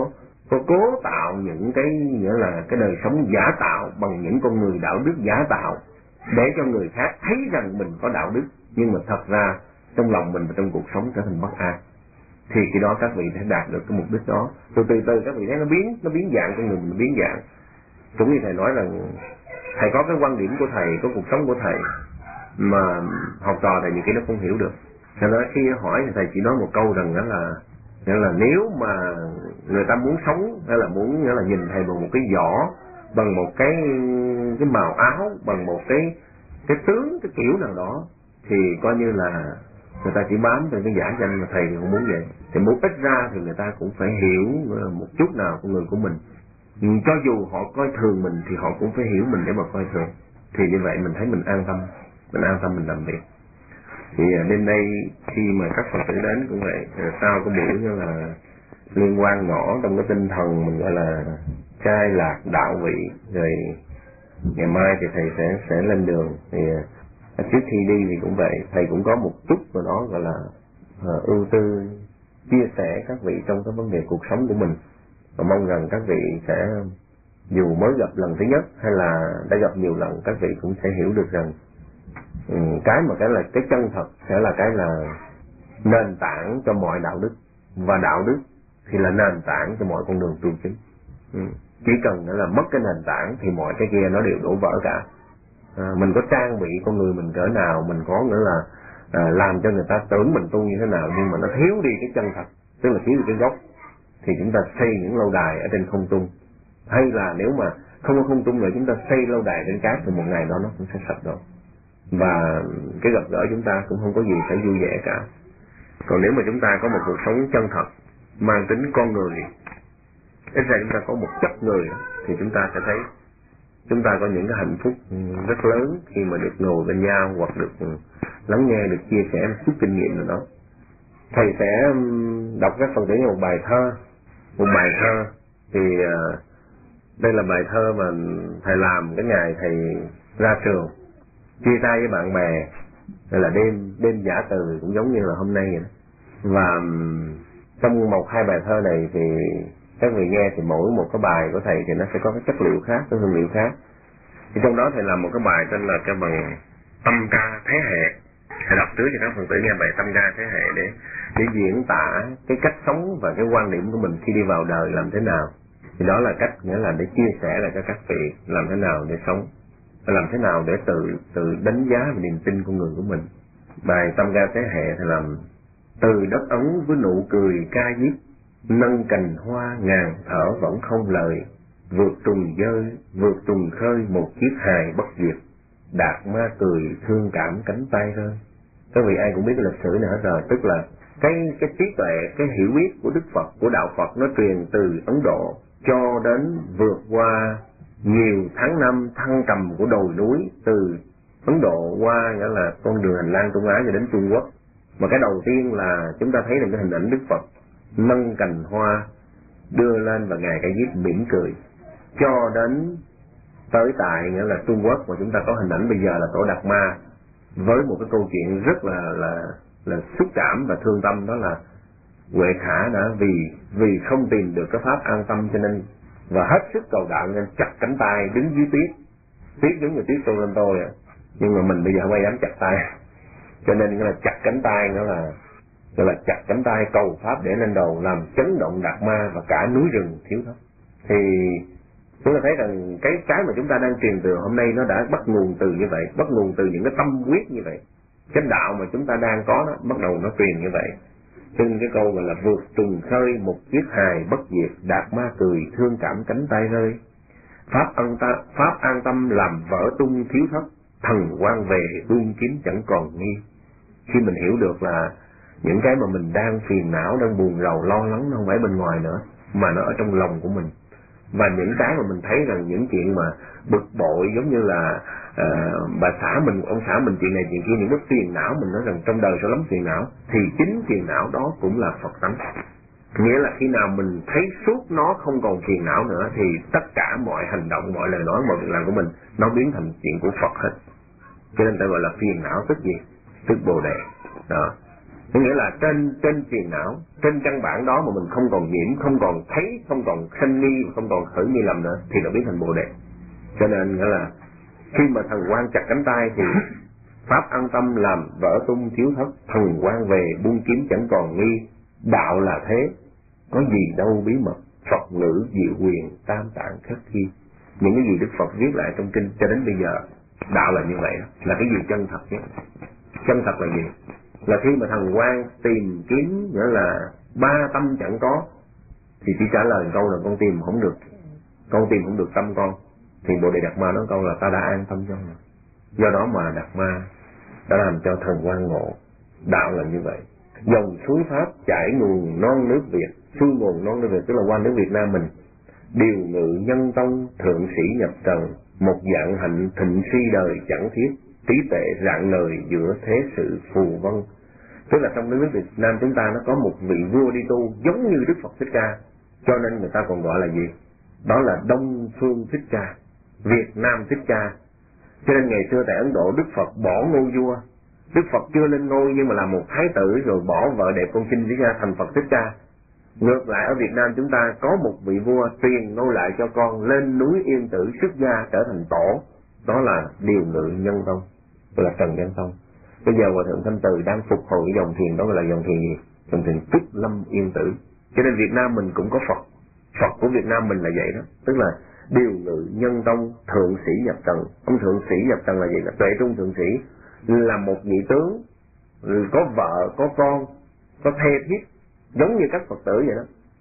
có cố tạo những cái nghĩa là cái đời sống giả tạo bằng những con người đạo đức giả tạo để cho người khác thấy rằng mình có đạo đức, nhưng mà thật ra trong lòng mình và trong cuộc sống trở thành bất an, thì khi đó các vị sẽ đạt được cái mục đích đó. Rồi từ từ các vị thấy nó biến nó biến dạng, con người mình biến dạng. Cũng như thầy nói là thầy có cái quan điểm của thầy, có cuộc sống của thầy mà học trò thầy nhiều khi nó không hiểu được. Cho nên khi hỏi thì thầy chỉ nói một câu rằng đó là nghĩa là nếu mà người ta muốn sống hay là muốn nghĩa là nhìn thầy bằng một cái vỏ, bằng một cái cái màu áo, bằng một cái cái tướng, cái kiểu nào đó, thì coi như là người ta chỉ bám theo cái giả danh, mà thầy thì không muốn vậy. Thì muốn ít ra thì người ta cũng phải hiểu một chút nào con người của mình. Cho dù họ coi thường mình thì họ cũng phải hiểu mình để mà coi thường. Thì như vậy mình thấy mình an tâm, mình an tâm mình làm việc. Thì đến đây khi mà các Phật tử đến cũng vậy, sau cái buổi như là liên quan nhỏ trong cái tinh thần mình gọi là trai lạc đạo vị, rồi ngày mai thì thầy sẽ sẽ lên đường. Thì trước khi đi thì cũng vậy, thầy cũng có một chút của nó gọi là uh, ưu tư chia sẻ các vị trong cái vấn đề cuộc sống của mình, và mong rằng các vị sẽ dù mới gặp lần thứ nhất hay là đã gặp nhiều lần, các vị cũng sẽ hiểu được rằng Ừ, cái mà cái là cái chân thật sẽ là cái là nền tảng cho mọi đạo đức, và đạo đức thì là nền tảng cho mọi con đường tu chứng. Ừ. Chỉ cần là mất cái nền tảng thì mọi cái kia nó đều đổ vỡ cả. À, mình có trang bị con người mình cỡ nào, mình có nghĩa là à, làm cho người ta tưởng mình tu như thế nào, nhưng mà nó thiếu đi cái chân thật, tức là thiếu đi cái gốc, thì chúng ta xây những lâu đài ở trên không trung, hay là nếu mà không có không trung rồi chúng ta xây lâu đài trên cát thì một ngày đó nó cũng sẽ sập rồi. Và cái gặp gỡ chúng ta cũng không có gì phải vui vẻ cả. Còn nếu mà chúng ta có một cuộc sống chân thật, mang tính con người, ít ra chúng ta có một chất người, thì chúng ta sẽ thấy chúng ta có những cái hạnh phúc rất lớn khi mà được ngồi bên nhau, hoặc được lắng nghe, được chia sẻ một chút kinh nghiệm nào đó. Thầy sẽ đọc các phần tử một bài thơ. Một bài thơ thì đây là bài thơ mà thầy làm cái ngày thầy ra trường, chia tay với bạn bè, đây là đêm đêm giả từ, cũng giống như là hôm nay vậy đó. Và trong một hai bài thơ này thì các người nghe thì mỗi một cái bài của thầy thì nó sẽ có cái chất liệu khác, cái hương liệu khác. Thì trong đó thầy làm một cái bài tên là cái bằng tâm ca thế hệ. Thầy đọc trước cho các phần tử nghe bài tâm ca thế hệ để để diễn tả cái cách sống và cái quan điểm của mình khi đi vào đời làm thế nào. Thì đó là cách, nghĩa là để chia sẻ lại cho các vị làm thế nào để sống, làm thế nào để tự tự đánh giá về niềm tin con người của mình. Bài tâm ca thế hệ thì làm từ đất ống với nụ cười ca diết, nâng cành hoa ngàn thở vẫn không lời, vượt trùng dơi vượt trùng khơi một chiếc hài bất diệt, đạt ma cười thương cảm cánh tay rơi. Các vị ai cũng biết cái lịch sử này hết rồi, tức là cái cái trí tuệ, cái hiểu biết của Đức Phật, của đạo Phật nó truyền từ Ấn Độ cho đến vượt qua nhiều tháng năm thăng trầm của đồi núi, từ Ấn Độ qua nghĩa là con đường hành lang Trung Á cho đến Trung Quốc. Mà cái đầu tiên là chúng ta thấy được cái hình ảnh Đức Phật nâng cành hoa đưa lên và ngài Ca Diếp mỉm cười, cho đến tới tại nghĩa là Trung Quốc mà chúng ta có hình ảnh bây giờ là Tổ Đạt Ma, với một cái câu chuyện rất là là là xúc cảm và thương tâm, đó là Huệ Khả đã vì vì không tìm được cái pháp an tâm cho nên và hết sức cầu đạo nên chặt cánh tay đứng dưới tuyết, tuyết giống như tuyết Toronto à, nhưng mà mình bây giờ không ai dám chặt tay, cho nên là chặt cánh tay nữa là gọi là chặt cánh tay cầu pháp để lên đầu, làm chấn động Đạt Ma và cả núi rừng Thiếu Thất. Thì chúng ta thấy rằng cái cái mà chúng ta đang truyền từ hôm nay nó đã bắt nguồn từ như vậy, bắt nguồn từ những cái tâm quyết như vậy. Cái đạo mà chúng ta đang có đó bắt đầu nó truyền như vậy. Trên cái câu gọi là vượt trùng khơi một chiếc hài bất diệt, đạt ma cười thương cảm cánh tay rơi, pháp an ta, pháp an tâm làm vỡ tung Thiếu Thất, thần quan về buông kiếm chẳng còn nghi. Khi mình hiểu được là những cái mà mình đang phiền não, đang buồn rầu lo lắng nó không phải bên ngoài nữa, mà nó ở trong lòng của mình. Và những cái mà mình thấy rằng những chuyện mà bực bội giống như là uh, bà xã mình, ông xã mình chuyện này chuyện kia, những cái phiền não mình nói rằng trong đời sẽ lắm phiền não, thì chính phiền não đó cũng là Phật tánh. Nghĩa là khi nào mình thấy suốt nó không còn phiền não nữa thì tất cả mọi hành động, mọi lời nói, mọi việc làm của mình nó biến thành chuyện của Phật hết. Cho nên ta gọi là phiền não tức gì? Tức Bồ Đề. Đó. có nghĩa là trên trên phiền não, trên căn bản đó mà mình không còn nhiễm, không còn thấy, không còn sanh nghi, không còn khởi nghi lầm nữa thì nó biến thành bồ đề. Cho nên nghĩa là khi mà thần quan chặt cánh tay thì pháp an tâm làm vỡ tung thiếu thất, thần quan về buông kiếm chẳng còn nghi, đạo là thế có gì đâu bí mật, Phật ngữ diệu quyền tam tạng khất khi. Những cái gì Đức Phật viết lại trong kinh cho đến bây giờ, đạo là như vậy đó, là cái gì chân thật nhất. Chân thật là gì? Là khi mà thần quan tìm kiếm nghĩa là ba tâm chẳng có, thì chỉ trả lời câu là con tìm không được, con tìm không được tâm con, thì Bồ Đề Đạt Ma nói câu là ta đã an tâm cho rồi. Do đó mà Đạt Ma đã làm cho thần quan ngộ. Đạo là như vậy. Dòng suối pháp chảy nguồn non nước Việt, xuôi nguồn non nước Việt tức là qua nước Việt Nam mình. Điều ngự nhân tông thượng sĩ nhập trần, một dạng hạnh thịnh suy đời chẳng thiết, trí tuệ rạng lời giữa thế sự phù vân. Tức là trong nước Việt Nam chúng ta nó có một vị vua đi tu giống như Đức Phật Thích Ca, cho nên người ta còn gọi là gì? Đó là Đông Phương Thích Ca, Việt Nam Thích Ca. Cho nên ngày xưa tại Ấn Độ Đức Phật bỏ ngôi vua, Đức Phật chưa lên ngôi nhưng mà là một thái tử rồi bỏ vợ đẹp con Trinh Vĩ ra thành Phật Thích Ca. Ngược lại ở Việt Nam chúng ta có một vị vua truyền ngôi lại cho con lên núi Yên Tử xuất gia trở thành tổ, đó là Điều Ngự Nhân Tông, là Trần Nhân Tông. Bây giờ Hòa Thượng Thanh Từ đang phục hồi dòng thiền đó là dòng thiền gì? Dòng thiền Túc Lâm Yên Tử. Cho nên Việt Nam mình cũng có Phật. Phật của Việt Nam mình là vậy đó, tức là Điều Ngự Nhân Tông thượng sĩ nhập trần. Ông thượng sĩ nhập trần là gì? Là tuệ trung thượng sĩ, là một vị tướng có vợ có con có thê thiếp giống như các Phật tử vậy đó.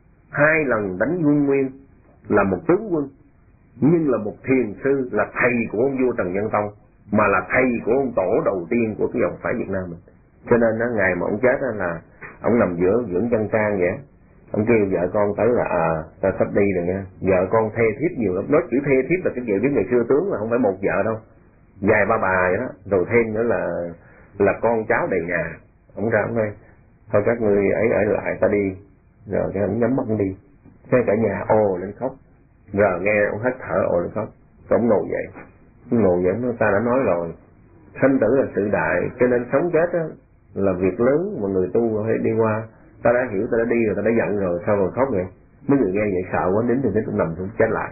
Hai lần đánh Quân Nguyên là một tướng quân, nhưng là một thiền sư, là thầy của ông vua Trần Nhân Tông, mà là thầy của ông tổ đầu tiên của cái dòng phái Việt Nam mình. Cho nên đó, ngày mà ông chết đó là ông nằm giữa dưỡng chân trang vậy. Ông kêu vợ con tới là à ta sắp đi rồi nha, vợ con thê thiếp nhiều lắm. Nói chữ thê thiếp là cái kiểu với ngày xưa tướng là không phải một vợ đâu, vài ba bà vậy đó, rồi thêm nữa là là con cháu đầy nhà. Ông ra ông nói thôi các ngươi ấy ở lại ta đi, rồi cái ông nhắm mắt ông đi, thế cả nhà ồ lên khóc, rồi nghe ông hết thở ồ lên khóc, rồi ông ngồi dậy, ông ngồi dậy ta đã nói rồi, sanh tử là sự đại, cho nên sống chết á là việc lớn mà người tu phải đi qua. Ta đã hiểu, ta đã đi rồi, ta đã giận rồi, sao rồi khóc vậy? Mấy người nghe vậy sợ quá, đến thì đến cũng nằm xuống chết lại.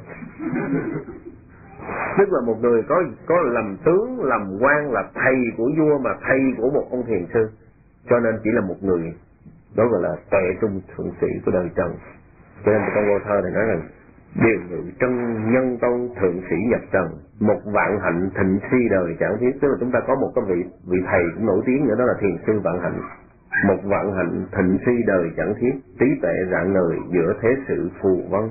Tức là một người có có làm tướng, làm quan, là thầy của vua mà thầy của một ông thiền sư, cho nên chỉ là một người, đó gọi là tuệ trung thượng sĩ của đời Trần. Cho nên trong câu thơ này nói rằng Điều Ngự Trân Nhân Tông thượng sĩ nhập trần, một vạn hạnh thịnh suy đời chẳng thiết. Tức là chúng ta có một cái vị vị thầy cũng nổi tiếng nữa, đó là thiền sư Vạn Hạnh. Một vạn hạnh thịnh suy đời chẳng thiết, trí tuệ rạng ngời giữa thế sự phù vân.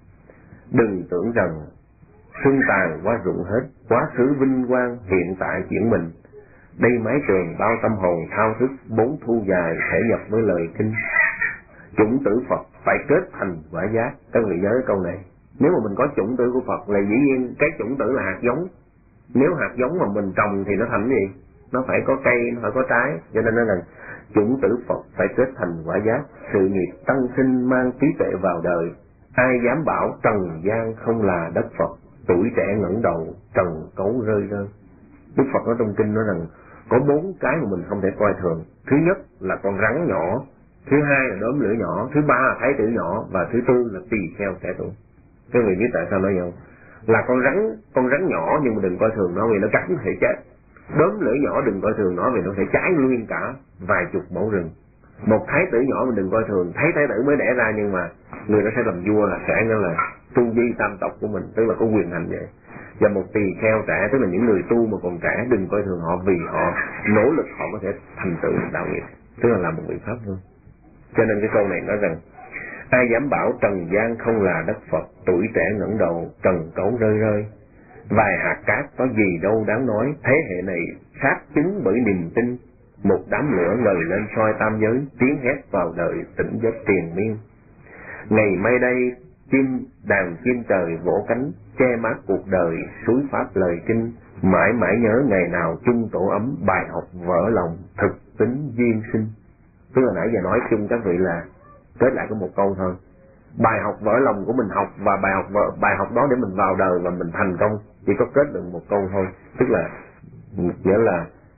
Đừng tưởng rằng xuân tàn qua rụng hết, quá khứ vinh quang hiện tại chuyển mình. Đây mái trường bao tâm hồn thao thức, bốn thu dài thể nhập với lời kinh. Chủng tử Phật phải kết thành quả giác. Các vị nhớ cái câu này. Nếu mà mình có chủng tử của Phật là dĩ nhiên cái chủng tử là hạt giống. Nếu hạt giống mà mình trồng thì nó thành gì? Nó phải có cây, nó phải có trái. Cho nên nói rằng chủng tử Phật phải kết thành quả giác. Sự nghiệp tăng sinh mang trí tuệ vào đời. Ai dám bảo trần gian không là đất Phật, tuổi trẻ ngẩng đầu trần cấu rơi rơi. Đức Phật nói trong kinh nói rằng có bốn cái mà mình không thể coi thường. Thứ nhất là con rắn nhỏ, thứ hai là đốm lửa nhỏ, thứ ba là thái tử nhỏ, và thứ tư là tỳ kheo trẻ tuổi. Các vị biết tại sao nói vậy không? Là con rắn, con rắn nhỏ nhưng mà đừng coi thường nó vì nó cắn có thể chết. Đốm lửa nhỏ đừng coi thường nó vì nó thể cháy nguyên cả vài chục mẫu rừng. Một thái tử nhỏ mình đừng coi thường, thấy thái tử mới đẻ ra nhưng mà người đó sẽ làm vua, là sẽ nên là tu vi tam tộc của mình, tức là có quyền hành vậy. Và một tỳ kheo trẻ, tức là những người tu mà còn trẻ, đừng coi thường họ vì họ nỗ lực họ có thể thành tựu đạo nghiệp, tức là làm một vị pháp hơn. Cho nên cái câu này nói rằng ai dám bảo trần gian không là đất Phật, tuổi trẻ ngẩng đầu trần cấu rơi rơi. Vài hạt cát có gì đâu đáng nói, thế hệ này xác chứng bởi niềm tin. Một đám lửa ngời lên soi tam giới, tiếng hét vào đời tỉnh giấc triền miên. Ngày mai đây chim đàn chim trời vỗ cánh, che mát cuộc đời suối pháp lời kinh. Mãi mãi nhớ ngày nào chung tổ ấm, bài học vỡ lòng thực tính duyên sinh. Tức là nãy giờ nói chung các vị là kết lại có một câu thôi. Bài học vỡ lòng của mình học, và bài học vỡ, bài học đó để mình vào đời và mình thành công, chỉ có kết được một câu thôi. Tức là nghĩa là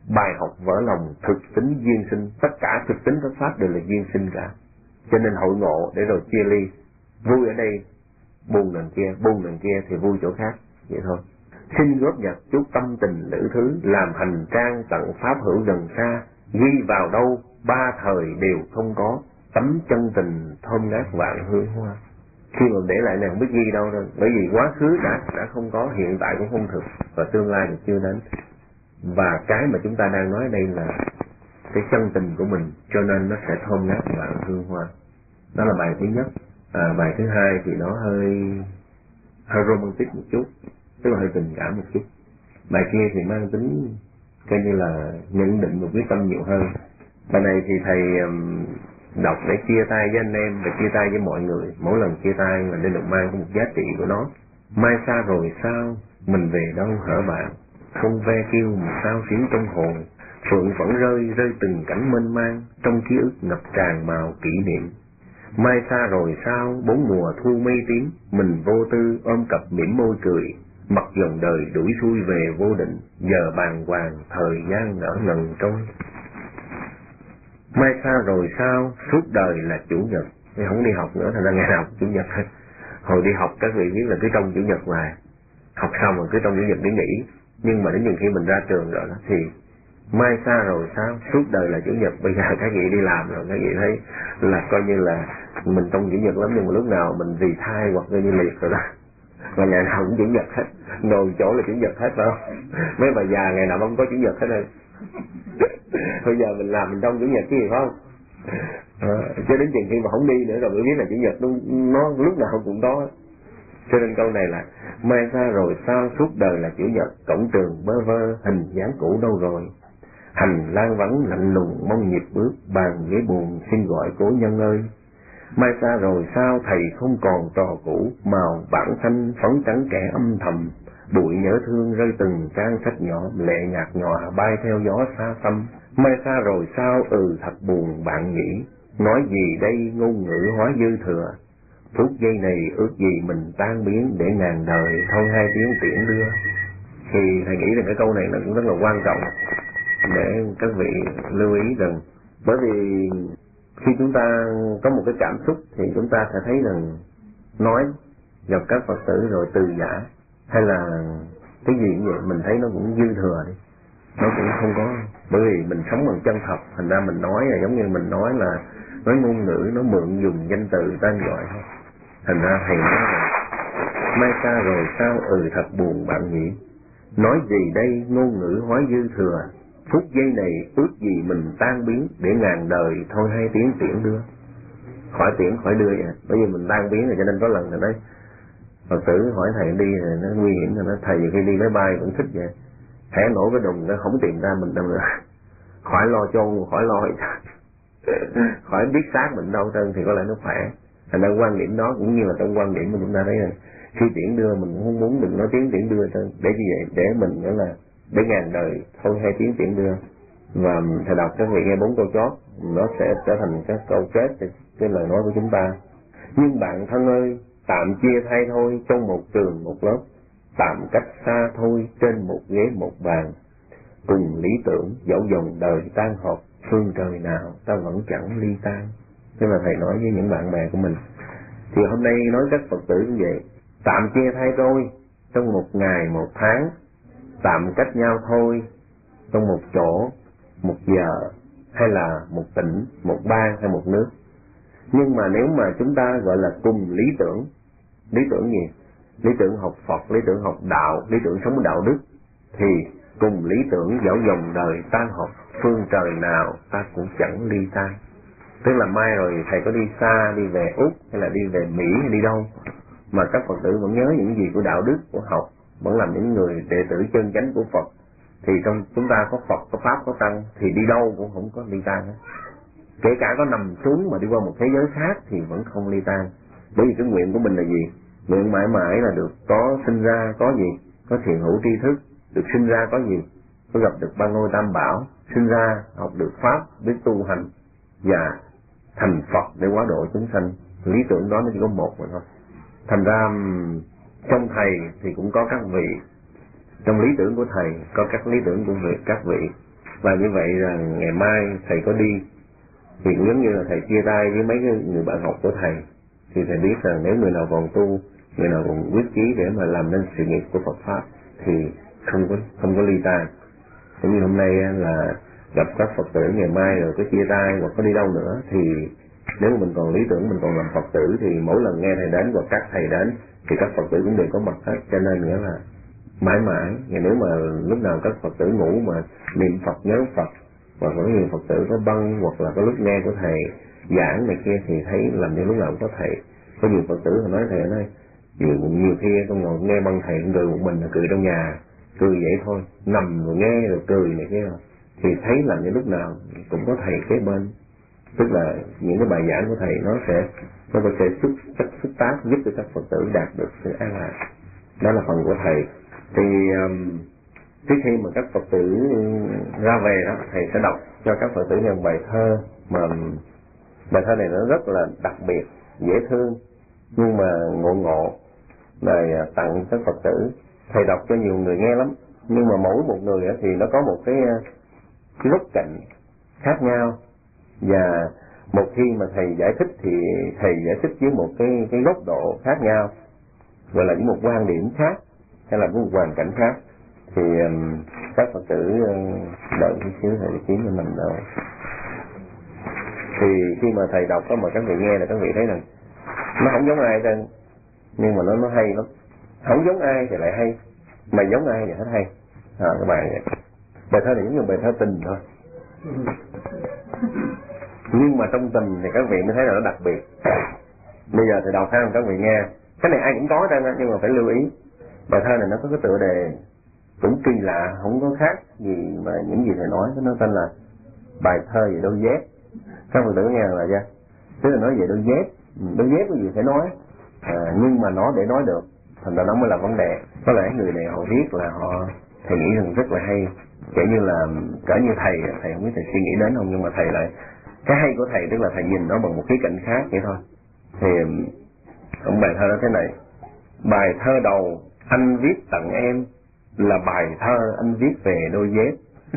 bài học vỡ lòng, thực tính duyên sinh, tất cả thực tính các pháp đều là duyên sinh cả. Cho nên hội ngộ để rồi chia ly, vui ở đây, buồn đằng kia, buồn đằng kia thì vui chỗ khác, vậy thôi. Xin góp nhặt chút tâm tình lữ thứ, làm hành trang tận pháp hữu gần xa, ghi vào đâu ba thời đều không có, tấm chân tình thơm ngát vạn hương hoa. Khi mà để lại này không biết ghi đâu đâu, bởi vì quá khứ đã đã không có, hiện tại cũng không thực, và tương lai thì chưa đến. Và cái mà chúng ta đang nói đây là cái chân tình của mình, cho nên nó sẽ thơm ngát vạn hương hoa. Đó là bài thứ nhất. À, bài thứ hai thì nó hơi hơi romantic một chút, tức là hơi tình cảm một chút. Bài kia thì mang tính coi như là nhận định và quyết tâm nhiều hơn. Bài này thì thầy um, đọc để chia tay với anh em và chia tay với mọi người. Mỗi lần chia tay là để được mang có một giá trị của nó. Mai xa rồi sao, mình về đâu hả bạn? Không ve kêu một sao xuyến trong hồn, phượng vẫn rơi rơi từng cảnh mênh mang, trong ký ức ngập tràn màu kỷ niệm. Mai xa rồi sao, bốn mùa thu mây tím, mình vô tư ôm cặp mỉm môi cười, mặc dòng đời đuổi xuôi về vô định, giờ bàng hoàng thời gian nở ngần trôi. Mai xa rồi sao, suốt đời là chủ nhật. Thì không đi học nữa, thành ra ngày nào chủ nhật hết. Hồi đi học các vị biết là cứ trong chủ nhật hoài, học xong rồi cứ trong chủ nhật để nghỉ. Nhưng mà đến những khi mình ra trường rồi đó thì mai xa rồi sao, suốt đời là chủ nhật. Bây giờ các vị đi làm rồi, các vị thấy là coi như là mình trong chủ nhật lắm, nhưng mà lúc nào mình vì thai hoặc coi như liệt rồi đó, và ngày nào cũng chủ nhật hết, ngồi chỗ là chủ nhật hết phải không? Mấy bà già ngày nào không có chủ nhật hết rồi. Bây giờ mình làm mình trong chủ nhật cái gì phải không? À, cho đến chừng khi mà không đi nữa rồi mới biết là chủ nhật nó, nó lúc nào cũng có. Cho nên câu này là mai xa rồi sao, suốt đời là chủ nhật, cổng trường bơ vơ hình dáng cũ đâu rồi, hành lang vắng lạnh lùng mong nhịp bước, bàn ghế buồn xin gọi cố nhân ơi. Mai xa rồi sao, thầy không còn trò cũ, màu bản xanh phấn trắng kẻ âm thầm, bụi nhớ thương rơi từng trang sách nhỏ, lệ nhạt nhòa bay theo gió xa xăm. Mai xa rồi sao, ừ thật buồn bạn nghĩ, nói gì đây ngôn ngữ hóa dư thừa, phút giây này ước gì mình tan biến, để ngàn đời thôi hai tiếng tiễn đưa. Thì thầy nghĩ rằng cái câu này nó cũng rất là quan trọng để các vị lưu ý rằng, bởi vì khi chúng ta có một cái cảm xúc thì chúng ta sẽ thấy rằng nói gặp các Phật tử rồi từ giả hay là cái gì cũng vậy, mình thấy nó cũng dư thừa đi, nó cũng không có, bởi vì mình sống bằng chân thật, thành ra mình nói là giống như mình nói là nói ngôn ngữ, nó mượn dùng danh từ tên gọi thôi. Thành ra thầy nói là mai xa rồi sao, ừ thật buồn bạn nhỉ, nói gì đây ngôn ngữ hóa dư thừa, phút giây này ước gì mình tan biến, để ngàn đời thôi hai tiếng tiễn đưa. Khỏi tiễn khỏi đưa vậy, bởi vì mình tan biến rồi, cho nên có lần thầy nói Phật tử hỏi thầy đi rồi nó nguy hiểm, rồi nó thầy nhiều khi đi máy bay cũng thích vậy, hẻ nổ cái đùng nó không tìm ra mình đâu nữa, khỏi lo chôn, khỏi lo khỏi biết xác mình đâu trơn thì có lẽ nó khỏe. Thành ra quan điểm đó cũng như là trong quan điểm mà chúng ta thấy là khi tiễn đưa mình cũng không muốn đừng nói tiếng tiễn đưa trơn, để như vậy để mình nữa là để ngàn đời thôi hai tiếng tiễn đưa. Và thầy đọc các vị nghe bốn câu chót, nó sẽ trở thành các câu kết cái lời nói của chúng ta. Nhưng bạn thân ơi, tạm chia thay thôi, trong một trường một lớp, tạm cách xa thôi, trên một ghế một bàn, cùng lý tưởng dẫu dòng đời tan hợp, phương trời nào ta vẫn chẳng ly tan. Thế mà thầy nói với những bạn bè của mình. Thì hôm nay nói các Phật tử như vậy, tạm chia thay thôi, trong một ngày một tháng, tạm cách nhau thôi, trong một chỗ, một giờ, hay là một tỉnh, một bang hay một nước. Nhưng mà nếu mà chúng ta gọi là cùng lý tưởng, lý tưởng gì? Lý tưởng học Phật, lý tưởng học đạo, lý tưởng sống đạo đức, thì cùng lý tưởng dẫu dòng đời tan hợp, phương trời nào ta cũng chẳng ly tan. Tức là mai rồi thầy có đi xa, đi về Úc hay là đi về Mỹ hay đi đâu, mà các Phật tử vẫn nhớ những gì của đạo đức, của học, vẫn làm những người đệ tử chân chánh của Phật, thì trong chúng ta có Phật, có Pháp, có Tăng, thì đi đâu cũng không có ly tan hết. Kể cả có nằm xuống mà đi qua một thế giới khác thì vẫn không ly tan. Bởi vì cái nguyện của mình là gì? Nguyện mãi mãi là được có sinh ra có gì? Có thiền hữu tri thức, được sinh ra có gì? Có gặp được ba ngôi tam bảo, sinh ra học được Pháp, biết tu hành và thành Phật để hóa độ chúng sanh. Lý tưởng đó nó chỉ có một mà thôi. Thành ra trong thầy thì cũng có các vị, trong lý tưởng của thầy có các lý tưởng của vị, các vị. Và như vậy là ngày mai thầy có đi thì cũng giống như là thầy chia tay với mấy cái người bạn học của thầy, thì thầy biết rằng nếu người nào còn tu, người nào còn quyết chí để mà làm nên sự nghiệp của Phật pháp thì không có không có ly tan. Cũng như hôm nay là gặp các Phật tử, ngày mai rồi có chia tay hoặc có đi đâu nữa, thì nếu mà mình còn lý tưởng, mình còn làm Phật tử thì mỗi lần nghe thầy đến hoặc các thầy đến thì các Phật tử cũng đều có mặt hết. Cho nên nghĩa là mãi mãi, nếu mà lúc nào các Phật tử ngủ mà niệm Phật nhớ Phật, hoặc có nhiều Phật tử có băng, hoặc là có lúc nghe của thầy giảng này kia thì thấy làm như lúc nào cũng có thầy. Có nhiều Phật tử họ nói thầy nói nhiều, nhiều khi con ngồi nghe băng thầy cười một mình là cười trong nhà, cười vậy thôi, nằm rồi nghe rồi cười này kia, thì thấy làm như lúc nào cũng có thầy kế bên. Tức là những cái bài giảng của thầy nó sẽ nó có thể xuất chất xuất tác giúp cho các Phật tử đạt được sự an lạc. Đó là phần của thầy. Thì um, trước khi mà các Phật tử ra về đó, thầy sẽ đọc cho các Phật tử một bài thơ, mà bài thơ này nó rất là đặc biệt, dễ thương nhưng mà ngộ ngộ, lời tặng các Phật tử. Thầy đọc cho nhiều người nghe lắm, nhưng mà mỗi một người thì nó có một cái, cái góc cạnh khác nhau, và một khi mà thầy giải thích thì thầy giải thích với một cái cái góc độ khác nhau, gọi là với một quan điểm khác hay là với một hoàn cảnh khác. Thì um, các Phật tử đợi chút xíu thầy kiếm cho mình đâu. Thì khi mà thầy đọc đó mà các vị nghe là các vị thấy rằng nó không giống ai hết, nhưng mà nó nó hay lắm. Không giống ai thì lại hay, mà giống ai thì hết hay. À, các bạn vậy. Bài thơ này giống như bài thơ tình thôi, nhưng mà trong tình thì các vị mới thấy là nó đặc biệt. Bây giờ thì đọc theo các vị nghe, cái này ai cũng có đây, nhưng mà phải lưu ý. Bài thơ này nó có cái tựa đề cũng kỳ lạ, không có khác gì mà những gì thầy nói. Nó tên là bài thơ về đôi dép. Các Phật tử nghe là chưa? Tức là nói về đôi dép. Đôi dép cái gì phải nói, à, nhưng mà nó để nói được, thành ra nó mới là vấn đề. Có lẽ người này họ viết là họ thầy nghĩ rằng rất là hay, kể như là cỡ như thầy thầy không biết thầy suy nghĩ đến không, nhưng mà thầy lại cái hay của thầy tức là thầy nhìn nó bằng một khía cạnh khác vậy thôi. Thì ông bài thơ đó thế này: bài thơ đầu anh viết tặng em là bài thơ anh viết về đôi dép.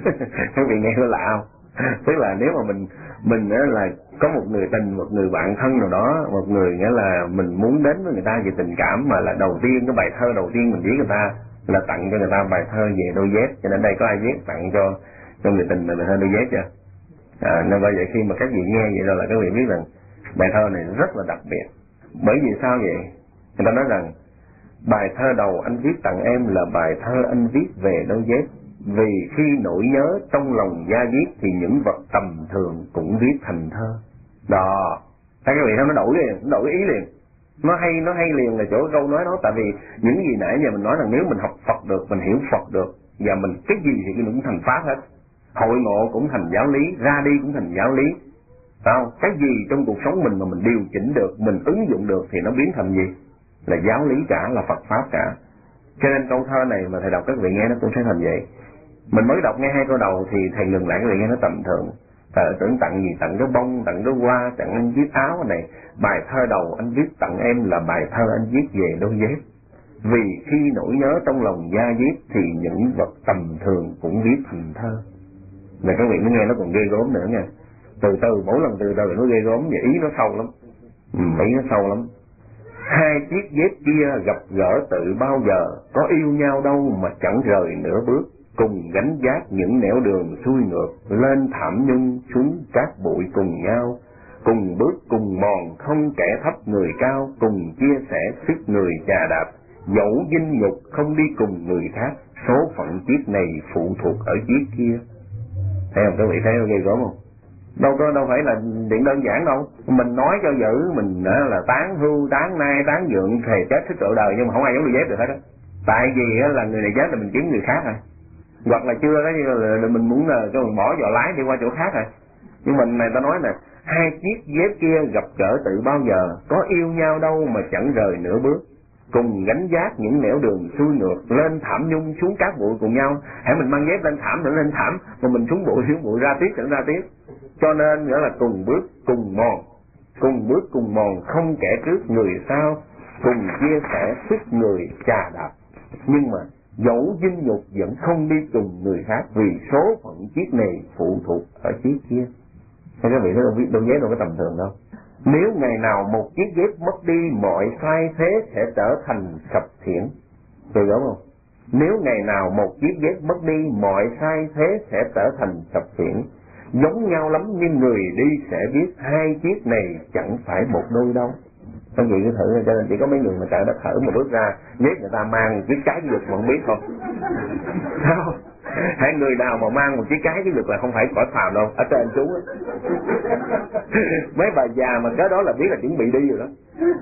Các vị nghe có lạ không? Tức là nếu mà mình mình là có một người tình, một người bạn thân nào đó, một người nghĩa là mình muốn đến với người ta về tình cảm, mà là đầu tiên cái bài thơ đầu tiên mình viết người ta là tặng cho người ta bài thơ về đôi dép. Cho nên đây có ai viết tặng cho cho người tình là bài thơ đôi dép chưa? À, nên bởi vậy khi mà các vị nghe vậy rồi là các vị biết rằng bài thơ này rất là đặc biệt. Bởi vì sao vậy? Người ta nói rằng bài thơ đầu anh viết tặng em là bài thơ anh viết về đôi dép, vì khi nỗi nhớ trong lòng da diết thì những vật tầm thường cũng viết thành thơ. Đó, các vị thấy nó đổi liền, nó đổi ý liền. Nó hay, nó hay liền là chỗ câu nói đó. Tại vì những gì nãy giờ mình nói là nếu mình học Phật được, mình hiểu Phật được, và mình cái gì thì cũng thành pháp hết. Hội ngộ cũng thành giáo lý, ra đi cũng thành giáo lý. Phải không? Cái gì trong cuộc sống mình mà mình điều chỉnh được, mình ứng dụng được thì nó biến thành gì? Là giáo lý cả, là Phật pháp cả. Cho nên câu thơ này mà thầy đọc các vị nghe nó cũng sẽ thành vậy. Mình mới đọc nghe hai câu đầu thì thầy ngừng lại, các vị nghe nó tầm thường. Thầy tưởng tặng gì, tặng cái bông, tặng cái hoa, tặng anh viết áo này. Bài thơ đầu anh viết tặng em là bài thơ anh viết về đôi dép, vì khi nỗi nhớ trong lòng da diết thì những vật tầm thường cũng viết thành thơ. Mà các vị mới nghe nó còn ghê gớm nữa nha. Từ từ, mỗi lần từ từ nó ghê gớm, và ý nó sâu lắm. Ừ, ý nó sâu lắm. Hai chiếc dép kia gặp gỡ tự bao giờ, có yêu nhau đâu mà chẳng rời nửa bước, cùng gánh vác những nẻo đường xuôi ngược, lên thảm nhung xuống cát bụi cùng nhau, cùng bước cùng mòn không kẻ thấp người cao, cùng chia sẻ sức người chà đạp, dẫu vinh nhục không đi cùng người khác, số phận chiếc này phụ thuộc ở chiếc kia. Thấy không, các vị thấy nó ghê gớm không? Đâu có đâu phải là chuyện đơn giản đâu. Mình nói cho dữ mình là tán hưu, tán nai, tán dượng, thề chết thích trội đời, nhưng mà không ai giống đôi dép được hết á. Tại vì là người này chết là mình kiếm người khác rồi, hoặc là chưa đó là mình muốn là cho mình bỏ vỏ lái đi qua chỗ khác rồi. Nhưng mình này ta nói là hai chiếc dép kia gặp gỡ tự bao giờ, có yêu nhau đâu mà chẳng rời nửa bước, cùng gánh vác những nẻo đường xuôi ngược, lên thảm nhung xuống cát bụi cùng nhau. Hãy mình mang dép lên thảm thì lên thảm, mà mình xuống bụi xuống bụi, ra tiếp thì ra tiếp. Cho nên nghĩa là cùng bước cùng mòn, cùng bước cùng mòn không kẻ trước người sau, cùng chia sẻ sức người chà đạp. Nhưng mà dẫu dinh nhục vẫn không đi cùng người khác, vì số phận chiếc này phụ thuộc ở chiếc kia. Thế các vị thấy đôi, đôi dép đâu có tầm thường đâu. Nếu ngày nào một chiếc dép mất đi, mọi sai thế sẽ trở thành sập xiển. Được đúng không? Nếu ngày nào một chiếc dép mất đi, mọi sai thế sẽ trở thành sập xiển. Giống nhau lắm nhưng người đi sẽ biết, hai chiếc này chẳng phải một đôi đâu. Các vị cứ thử, cho nên chỉ có mấy người mà trời đất thở mà bước ra, biết người ta mang chiếc trái cái vực mà không biết không. Sao? Hai người nào mà mang một chiếc trái cái vực là không phải cõi phàm đâu, ở trên xuống á. Mấy bà già mà cái đó là biết là chuẩn bị đi rồi đó.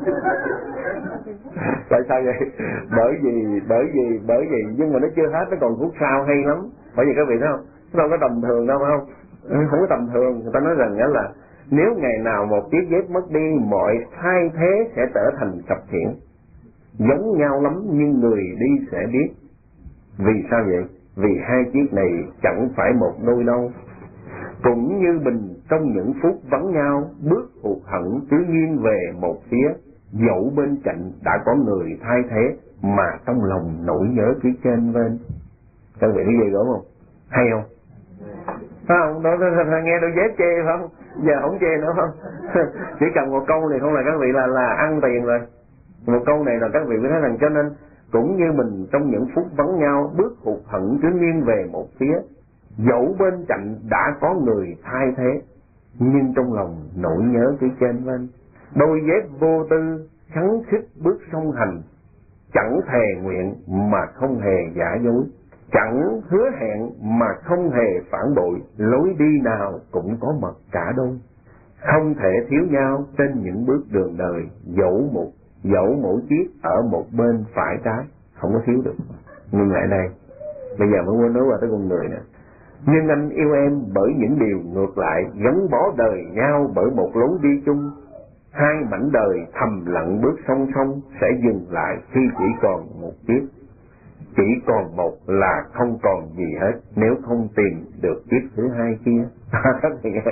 Tại sao vậy? Bởi vì, bởi vì, bởi vì, nhưng mà nó chưa hết, nó còn phút sau hay lắm. Bởi vì các vị thấy không? Nó đâu có tầm thường đâu phải không? Không có tầm thường, người ta nói rằng là nếu ngày nào một chiếc dép mất đi, mọi thay thế sẽ trở thành sập xiển. Giống nhau lắm nhưng người đi sẽ biết. Vì sao vậy? Vì hai chiếc này chẳng phải một đôi đâu. Cũng như bình trong những phút vắng nhau, bước hụt hẫng cứ nghiêng về một phía, dẫu bên cạnh đã có người thay thế, mà trong lòng nỗi nhớ cứ trên bên. Các vị thấy ghê gớm không? Hay không? Phải không? Đó, đó, đó, nghe đôi dép chê không? Giờ không chê nữa không? Chỉ cần một câu này không là các vị là là ăn tiền rồi. Một câu này là các vị mới thấy rằng, cho nên cũng như mình trong những phút vắng nhau, bước hụt hẫng cứ nghiêng về một phía, dẫu bên cạnh đã có người thay thế, nhưng trong lòng nỗi nhớ cứ trên bên. Đôi dép vô tư khắng khích bước song hành, chẳng thề nguyện mà không hề giả dối, chẳng hứa hẹn mà không hề phản bội, lối đi nào cũng có mật cả đôi. Không thể thiếu nhau trên những bước đường đời, dẫu một dẫu mỗi chiếc ở một bên phải trái, không có thiếu được. Nhưng lại đây, bây giờ mới muốn nói qua tới con người nè. Nhưng anh yêu em bởi những điều ngược lại, gắn bó đời nhau bởi một lối đi chung. Hai mảnh đời thầm lặng bước song song sẽ dừng lại khi chỉ còn một chiếc. Chỉ còn một là không còn gì hết nếu không tìm được chiếc thứ hai kia. Các vị nghe,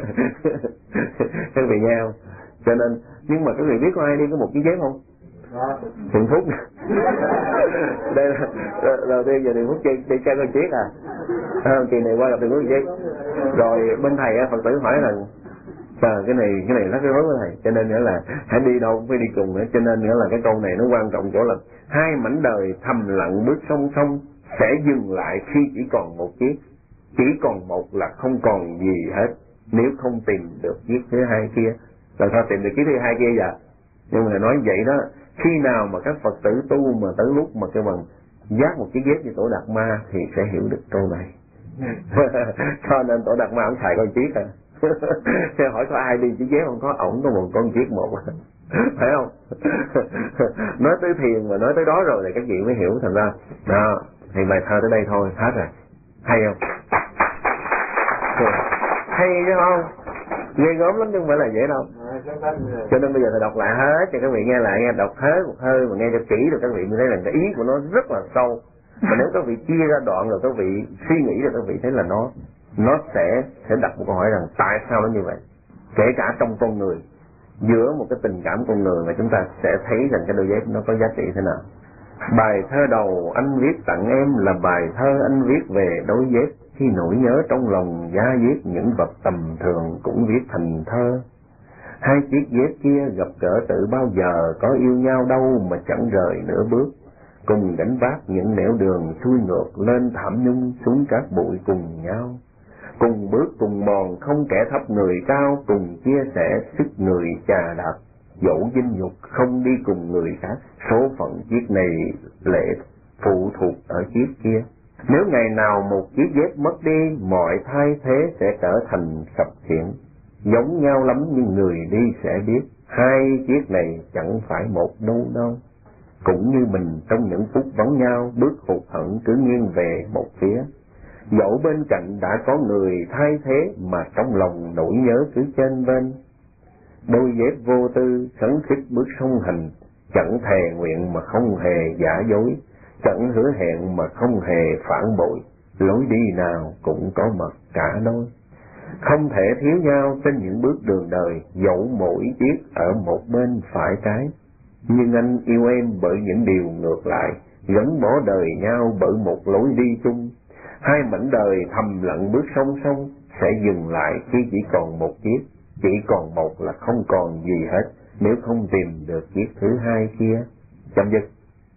các vị nghe không? Cho nên, nhưng mà các vị biết có ai đi có một chiếc dép không? Thiện Phúc. Đây là đầu tiên giờ Thiện Phúc đi, đi chơi con chiếc à? À, kỳ này qua gặp Thiện Phúc chiếc. Rồi bên thầy Phật tử hỏi là à, cái này cái này rất cái rối với thầy, cho nên nghĩa là hãy đi đâu cũng phải đi cùng nữa. Cho nên nghĩa là cái câu này nó quan trọng chỗ là hai mảnh đời thầm lặng bước song song sẽ dừng lại khi chỉ còn một chiếc. Chỉ còn một là không còn gì hết nếu không tìm được chiếc thứ hai kia. Làm sao tìm được chiếc thứ hai kia vậy? Nhưng mà nói vậy đó, khi nào mà các Phật tử tu mà tới lúc mà cái bằng giác một chiếc dép như Tổ Đạt Ma thì sẽ hiểu được câu này. Cho nên Tổ Đạt Ma ông xài con chiếc à. Thế hỏi có ai đi chiếc dép không? Có, ổng có một con chiếc một. Phải không? Nói tới thiền mà nói tới đó rồi thì các vị mới hiểu. Thành ra đó, thì bài thơ tới đây thôi, hết rồi. Hay không? Hay chứ không? Ghê gớm lắm chứ không phải là dễ đâu. Cho nên bây giờ thầy đọc lại hết cho các vị nghe lại, nghe đọc hết một hơi mà nghe cho kỹ rồi các vị mới thấy là cái ý của nó rất là sâu. Mà nếu các vị chia ra đoạn rồi các vị suy nghĩ rồi các vị thấy là nó nó sẽ sẽ đặt một câu hỏi rằng tại sao nó như vậy. Kể cả trong con người, giữa một cái tình cảm con người mà chúng ta sẽ thấy rằng cái đôi dép nó có giá trị thế nào. Bài thơ đầu anh viết tặng em là bài thơ anh viết về đôi dép. Khi nỗi nhớ trong lòng da diết những vật tầm thường cũng viết thành thơ. Hai chiếc dép kia gặp gỡ từ bao giờ, có yêu nhau đâu mà chẳng rời nửa bước. Cùng gánh vác những nẻo đường xuôi ngược lên thảm nhung xuống các bụi cùng nhau. Cùng bước cùng mòn không kẻ thấp người cao, cùng chia sẻ sức người chà đạp. Dẫu dinh nhục không đi cùng người khác, số phận chiếc này lệ phụ thuộc ở chiếc kia. Nếu ngày nào một chiếc dép mất đi, mọi thay thế sẽ trở thành sập xiển. Giống nhau lắm nhưng người đi sẽ biết, hai chiếc này chẳng phải một đôi đâu. Cũng như mình trong những phút vắng nhau, bước hụt hẫng cứ nghiêng về một phía. Dẫu bên cạnh đã có người thay thế, mà trong lòng nỗi nhớ cứ trên bên. Đôi dép vô tư khấn khích bước song hành, chẳng thề nguyện mà không hề giả dối, chẳng hứa hẹn mà không hề phản bội, lối đi nào cũng có mật cả đôi. Không thể thiếu nhau trên những bước đường đời, dẫu mỗi chiếc ở một bên phải trái. Nhưng anh yêu em bởi những điều ngược lại, gắn bó đời nhau bởi một lối đi chung. Hai mảnh đời thầm lặng bước song song, sẽ dừng lại khi chỉ còn một chiếc. Chỉ còn một là không còn gì hết, nếu không tìm được chiếc thứ hai kia. Chấm dứt.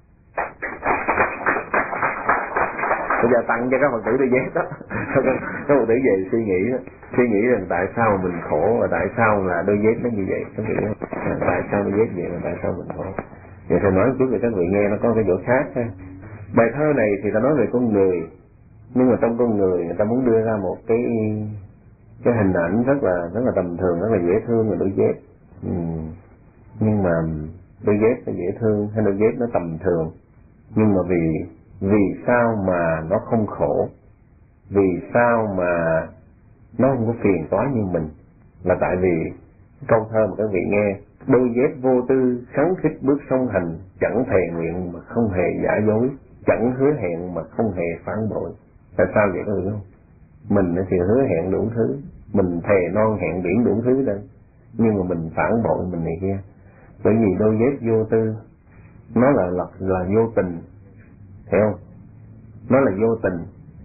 Bây giờ tặng cho các Phật tử đôi dép đó. Các Phật tử về suy nghĩ đó. Suy nghĩ rằng tại sao mình khổ và tại sao là đôi dép nó như vậy. Các vị đó. Tại sao đôi dép vậy và tại sao mình khổ. Vậy tôi nói chút về các vị nghe nó có cái chỗ khác ha. Bài thơ này thì ta nói về con người, nhưng mà trong con người người ta muốn đưa ra một cái cái hình ảnh rất là rất là tầm thường, rất là dễ thương là đôi dép. Ừ. Nhưng mà đôi dép nó dễ thương hay đôi dép nó tầm thường, nhưng mà vì vì sao mà nó không khổ, vì sao mà nó không có phiền toái như mình, là tại vì câu thơ mà các vị nghe: đôi dép vô tư khắng khích bước song hành, chẳng thề nguyện mà không hề giả dối, chẳng hứa hẹn mà không hề phản bội. Tại sao vậy các vị không? Mình thì hứa hẹn đủ thứ, mình thề non hẹn biển đủ thứ đây, nhưng mà mình phản bội mình này kia. Bởi vì đôi dép vô tư, nó là là, là vô tình, hiểu không? Nó là vô tình.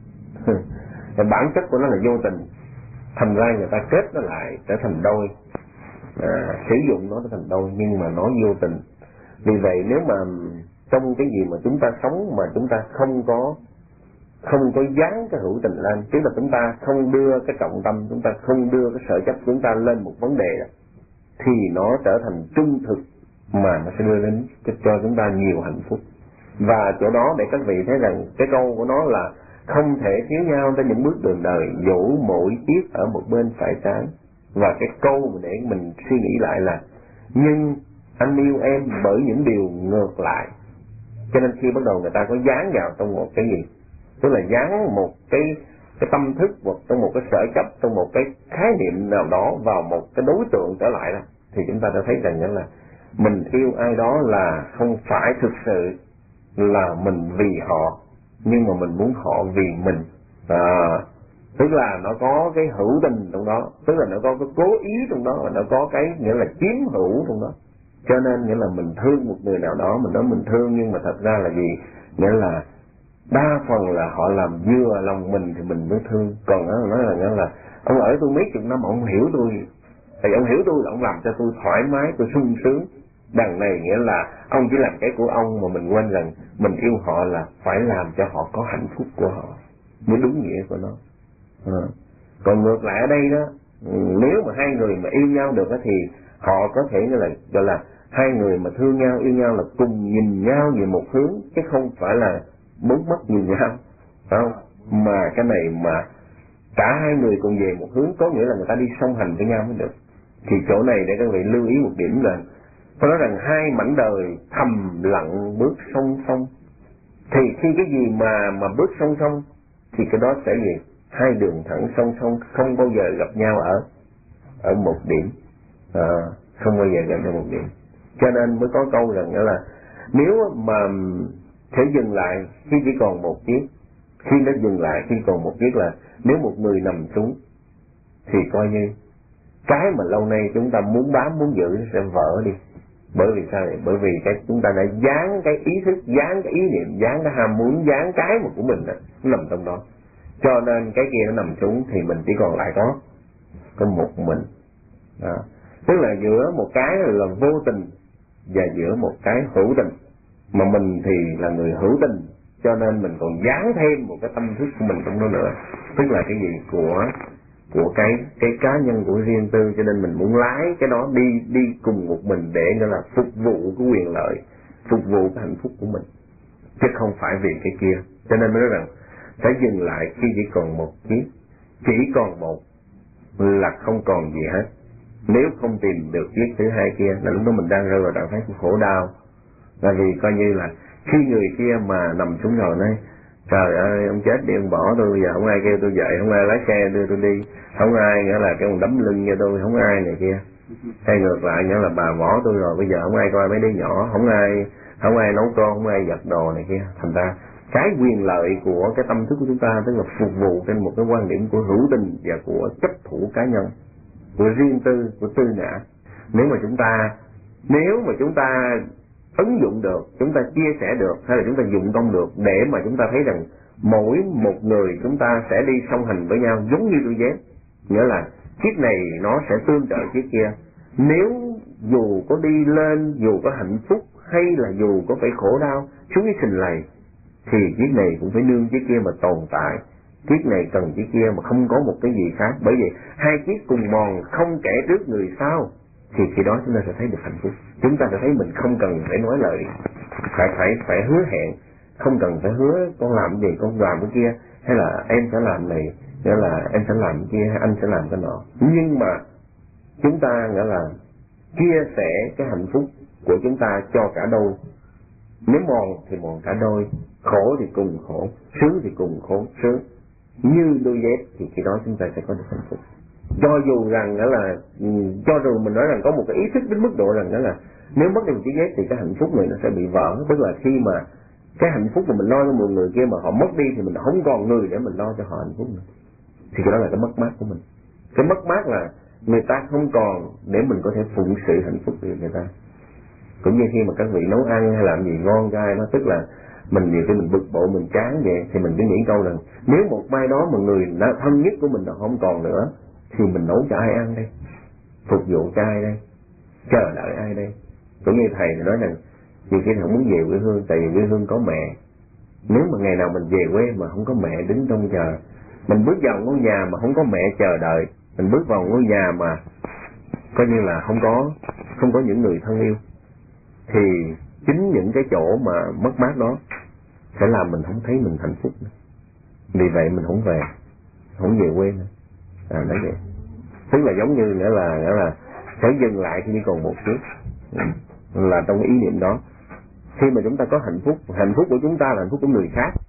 Bản chất của nó là vô tình, thành ra người ta kết nó lại trở thành đôi, à, sử dụng nó thành đôi, nhưng mà nó vô tình. Vì vậy nếu mà trong cái gì mà chúng ta sống mà chúng ta không có không có dán cái hữu tình lên, tức là chúng ta không đưa cái trọng tâm, chúng ta không đưa cái sở chấp chúng ta lên một vấn đề đó, thì nó trở thành trung thực mà nó sẽ đưa đến cho, cho chúng ta nhiều hạnh phúc. Và chỗ đó để các vị thấy rằng cái câu của nó là không thể thiếu nhau trên những bước đường đời, dẫu mỗi chiếc ở một bên phải trái. Và cái câu để mình suy nghĩ lại là nhưng anh yêu em bởi những điều ngược lại. Cho nên khi bắt đầu người ta có dán vào trong một cái gì, tức là dán một cái cái tâm thức hoặc trong một cái sở chấp, trong một cái khái niệm nào đó vào một cái đối tượng trở lại đó, thì chúng ta đã thấy rằng là mình yêu ai đó là không phải thực sự là mình vì họ, nhưng mà mình muốn họ vì mình. À, tức là nó có cái hữu tình trong đó, tức là nó có cái cố ý trong đó, và nó có cái nghĩa là chiếm hữu trong đó. Cho nên nghĩa là mình thương một người nào đó, mình nói mình thương, nhưng mà thật ra là gì? Nghĩa là đa phần là họ làm vừa lòng mình thì mình mới thương. Còn nó nói là nghĩa là ông ở tôi mấy chục năm ông hiểu tôi, thì ông hiểu tôi là ông làm cho tôi thoải mái, tôi sung sướng. Đằng này nghĩa là ông chỉ làm cái của ông, mà mình quên rằng mình yêu họ là phải làm cho họ có hạnh phúc của họ mới đúng nghĩa của nó. À. Còn ngược lại ở đây đó, nếu mà hai người mà yêu nhau được đó, thì họ có thể như là gọi là hai người mà thương nhau, yêu nhau là cùng nhìn nhau về một hướng, chứ không phải là bốn mắt nhìn nhau, phải không? Mà cái này mà cả hai người cùng về một hướng, có nghĩa là người ta đi song hành với nhau mới được. Thì chỗ này để các vị lưu ý một điểm là tôi nói rằng hai mảnh đời thầm lặng bước song song. Thì khi cái gì mà mà bước song song thì cái đó sẽ gì? Hai đường thẳng song song, không bao giờ gặp nhau ở ở một điểm, à, không bao giờ gặp nhau một điểm. Cho nên mới có câu rằng là nếu mà thể dừng lại khi chỉ còn một chiếc, khi nó dừng lại khi còn một chiếc là nếu một người nằm xuống thì coi như cái mà lâu nay chúng ta muốn bám muốn giữ sẽ vỡ đi. Bởi vì sao vậy? Bởi vì cái chúng ta đã dán cái ý thức, dán cái ý niệm, dán cái ham muốn, dán cái mà của mình đó, nó nằm trong đó. Cho nên cái kia nó nằm xuống thì mình chỉ còn lại có có một mình. Đó. Tức là giữa một cái là vô tình và giữa một cái hữu tình. Mà mình thì là người hữu tình, cho nên mình còn dán thêm một cái tâm thức của mình trong đó nữa. Tức là cái gì? Của của cái cái cá nhân, của riêng tư. Cho nên mình muốn lái cái đó đi đi cùng một mình để nó là phục vụ cái quyền lợi, phục vụ cái hạnh phúc của mình, chứ không phải vì cái kia. Cho nên mới nói rằng phải dừng lại khi chỉ còn một chiếc. Chỉ còn một là không còn gì hết, nếu không tìm được chiếc thứ hai kia là lúc đó mình đang rơi vào trạng thái của khổ đau. Là vì coi như là khi người kia mà nằm xuống rồi nói trời ơi ông chết đi, ông bỏ tôi, giờ không ai kêu tôi dậy, không ai lái xe đưa tôi đi, không ai nghĩa là cái ông đấm lưng cho tôi, không ai này kia. Hay ngược lại nghĩa là bà bỏ tôi rồi, bây giờ không ai coi mấy đứa nhỏ, không ai không ai nấu cơm, không ai giặt đồ này kia. Thành ra cái quyền lợi của cái tâm thức của chúng ta, tức là phục vụ trên một cái quan điểm của hữu tình và của chấp thủ cá nhân, của riêng tư, của tư ngã. Nếu mà chúng ta nếu mà chúng ta ứng dụng được, chúng ta chia sẻ được, hay là chúng ta dụng công được để mà chúng ta thấy rằng mỗi một người chúng ta sẽ đi song hành với nhau giống như đôi dép. Nghĩa là chiếc này nó sẽ tương trợ chiếc kia. Nếu dù có đi lên, dù có hạnh phúc hay là dù có phải khổ đau xuống cái sình lầy, thì chiếc này cũng phải nương chiếc kia mà tồn tại. Chiếc này cần chiếc kia mà không có một cái gì khác. Bởi vì hai chiếc cùng mòn, không kẻ trước người sau, thì khi đó chúng ta sẽ thấy được hạnh phúc. Chúng ta sẽ thấy mình không cần phải nói lời, phải phải phải hứa hẹn, không cần phải hứa con làm gì, con làm cái kia, hay là em sẽ làm này, nghĩa là em sẽ làm cái kia, hay anh sẽ làm cái nọ. Nhưng mà chúng ta nghĩa là chia sẻ cái hạnh phúc của chúng ta cho cả đôi. Nếu mòn thì mòn cả đôi, khổ thì cùng khổ, sướng thì cùng khổ sướng. Như đôi dép thì khi đó chúng ta sẽ có được hạnh phúc. Cho dù rằng đó là cho dù mình nói rằng có một cái ý thức đến mức độ rằng đó là nếu mất đi một chiếc dép thì cái hạnh phúc này nó sẽ bị vỡ. Tức là khi mà cái hạnh phúc mà mình lo cho một người kia mà họ mất đi thì mình không còn người để mình lo cho họ hạnh phúc nữa. Thì cái đó là cái mất mát của mình. Cái mất mát là người ta không còn để mình có thể phụng sự hạnh phúc của người ta. Cũng như khi mà các vị nấu ăn hay làm gì ngon gai, nó tức là mình nhiều khi mình bực bội, mình chán vậy, thì mình cứ nghĩ câu rằng nếu một mai đó mà người thân nhất của mình là không còn nữa thì mình nấu cho ai ăn đây, phục vụ cho ai đây, chờ đợi ai đây. Cũng như thầy nói rằng nhiều khi không muốn về quê hương tại vì quê hương có mẹ. Nếu mà ngày nào mình về quê mà không có mẹ đứng trong chờ, mình bước vào ngôi nhà mà không có mẹ chờ đợi, mình bước vào ngôi nhà mà coi như là không có không có những người thân yêu, thì chính những cái chỗ mà mất mát đó sẽ làm mình không thấy mình hạnh phúc nữa. Vì vậy mình không về, không về quê nữa. À, nói vậy. Tức là giống như nghĩa là nghĩa là phải dừng lại khi còn một chút, là trong ý niệm đó. Khi mà chúng ta có hạnh phúc, hạnh phúc của chúng ta là hạnh phúc của người khác,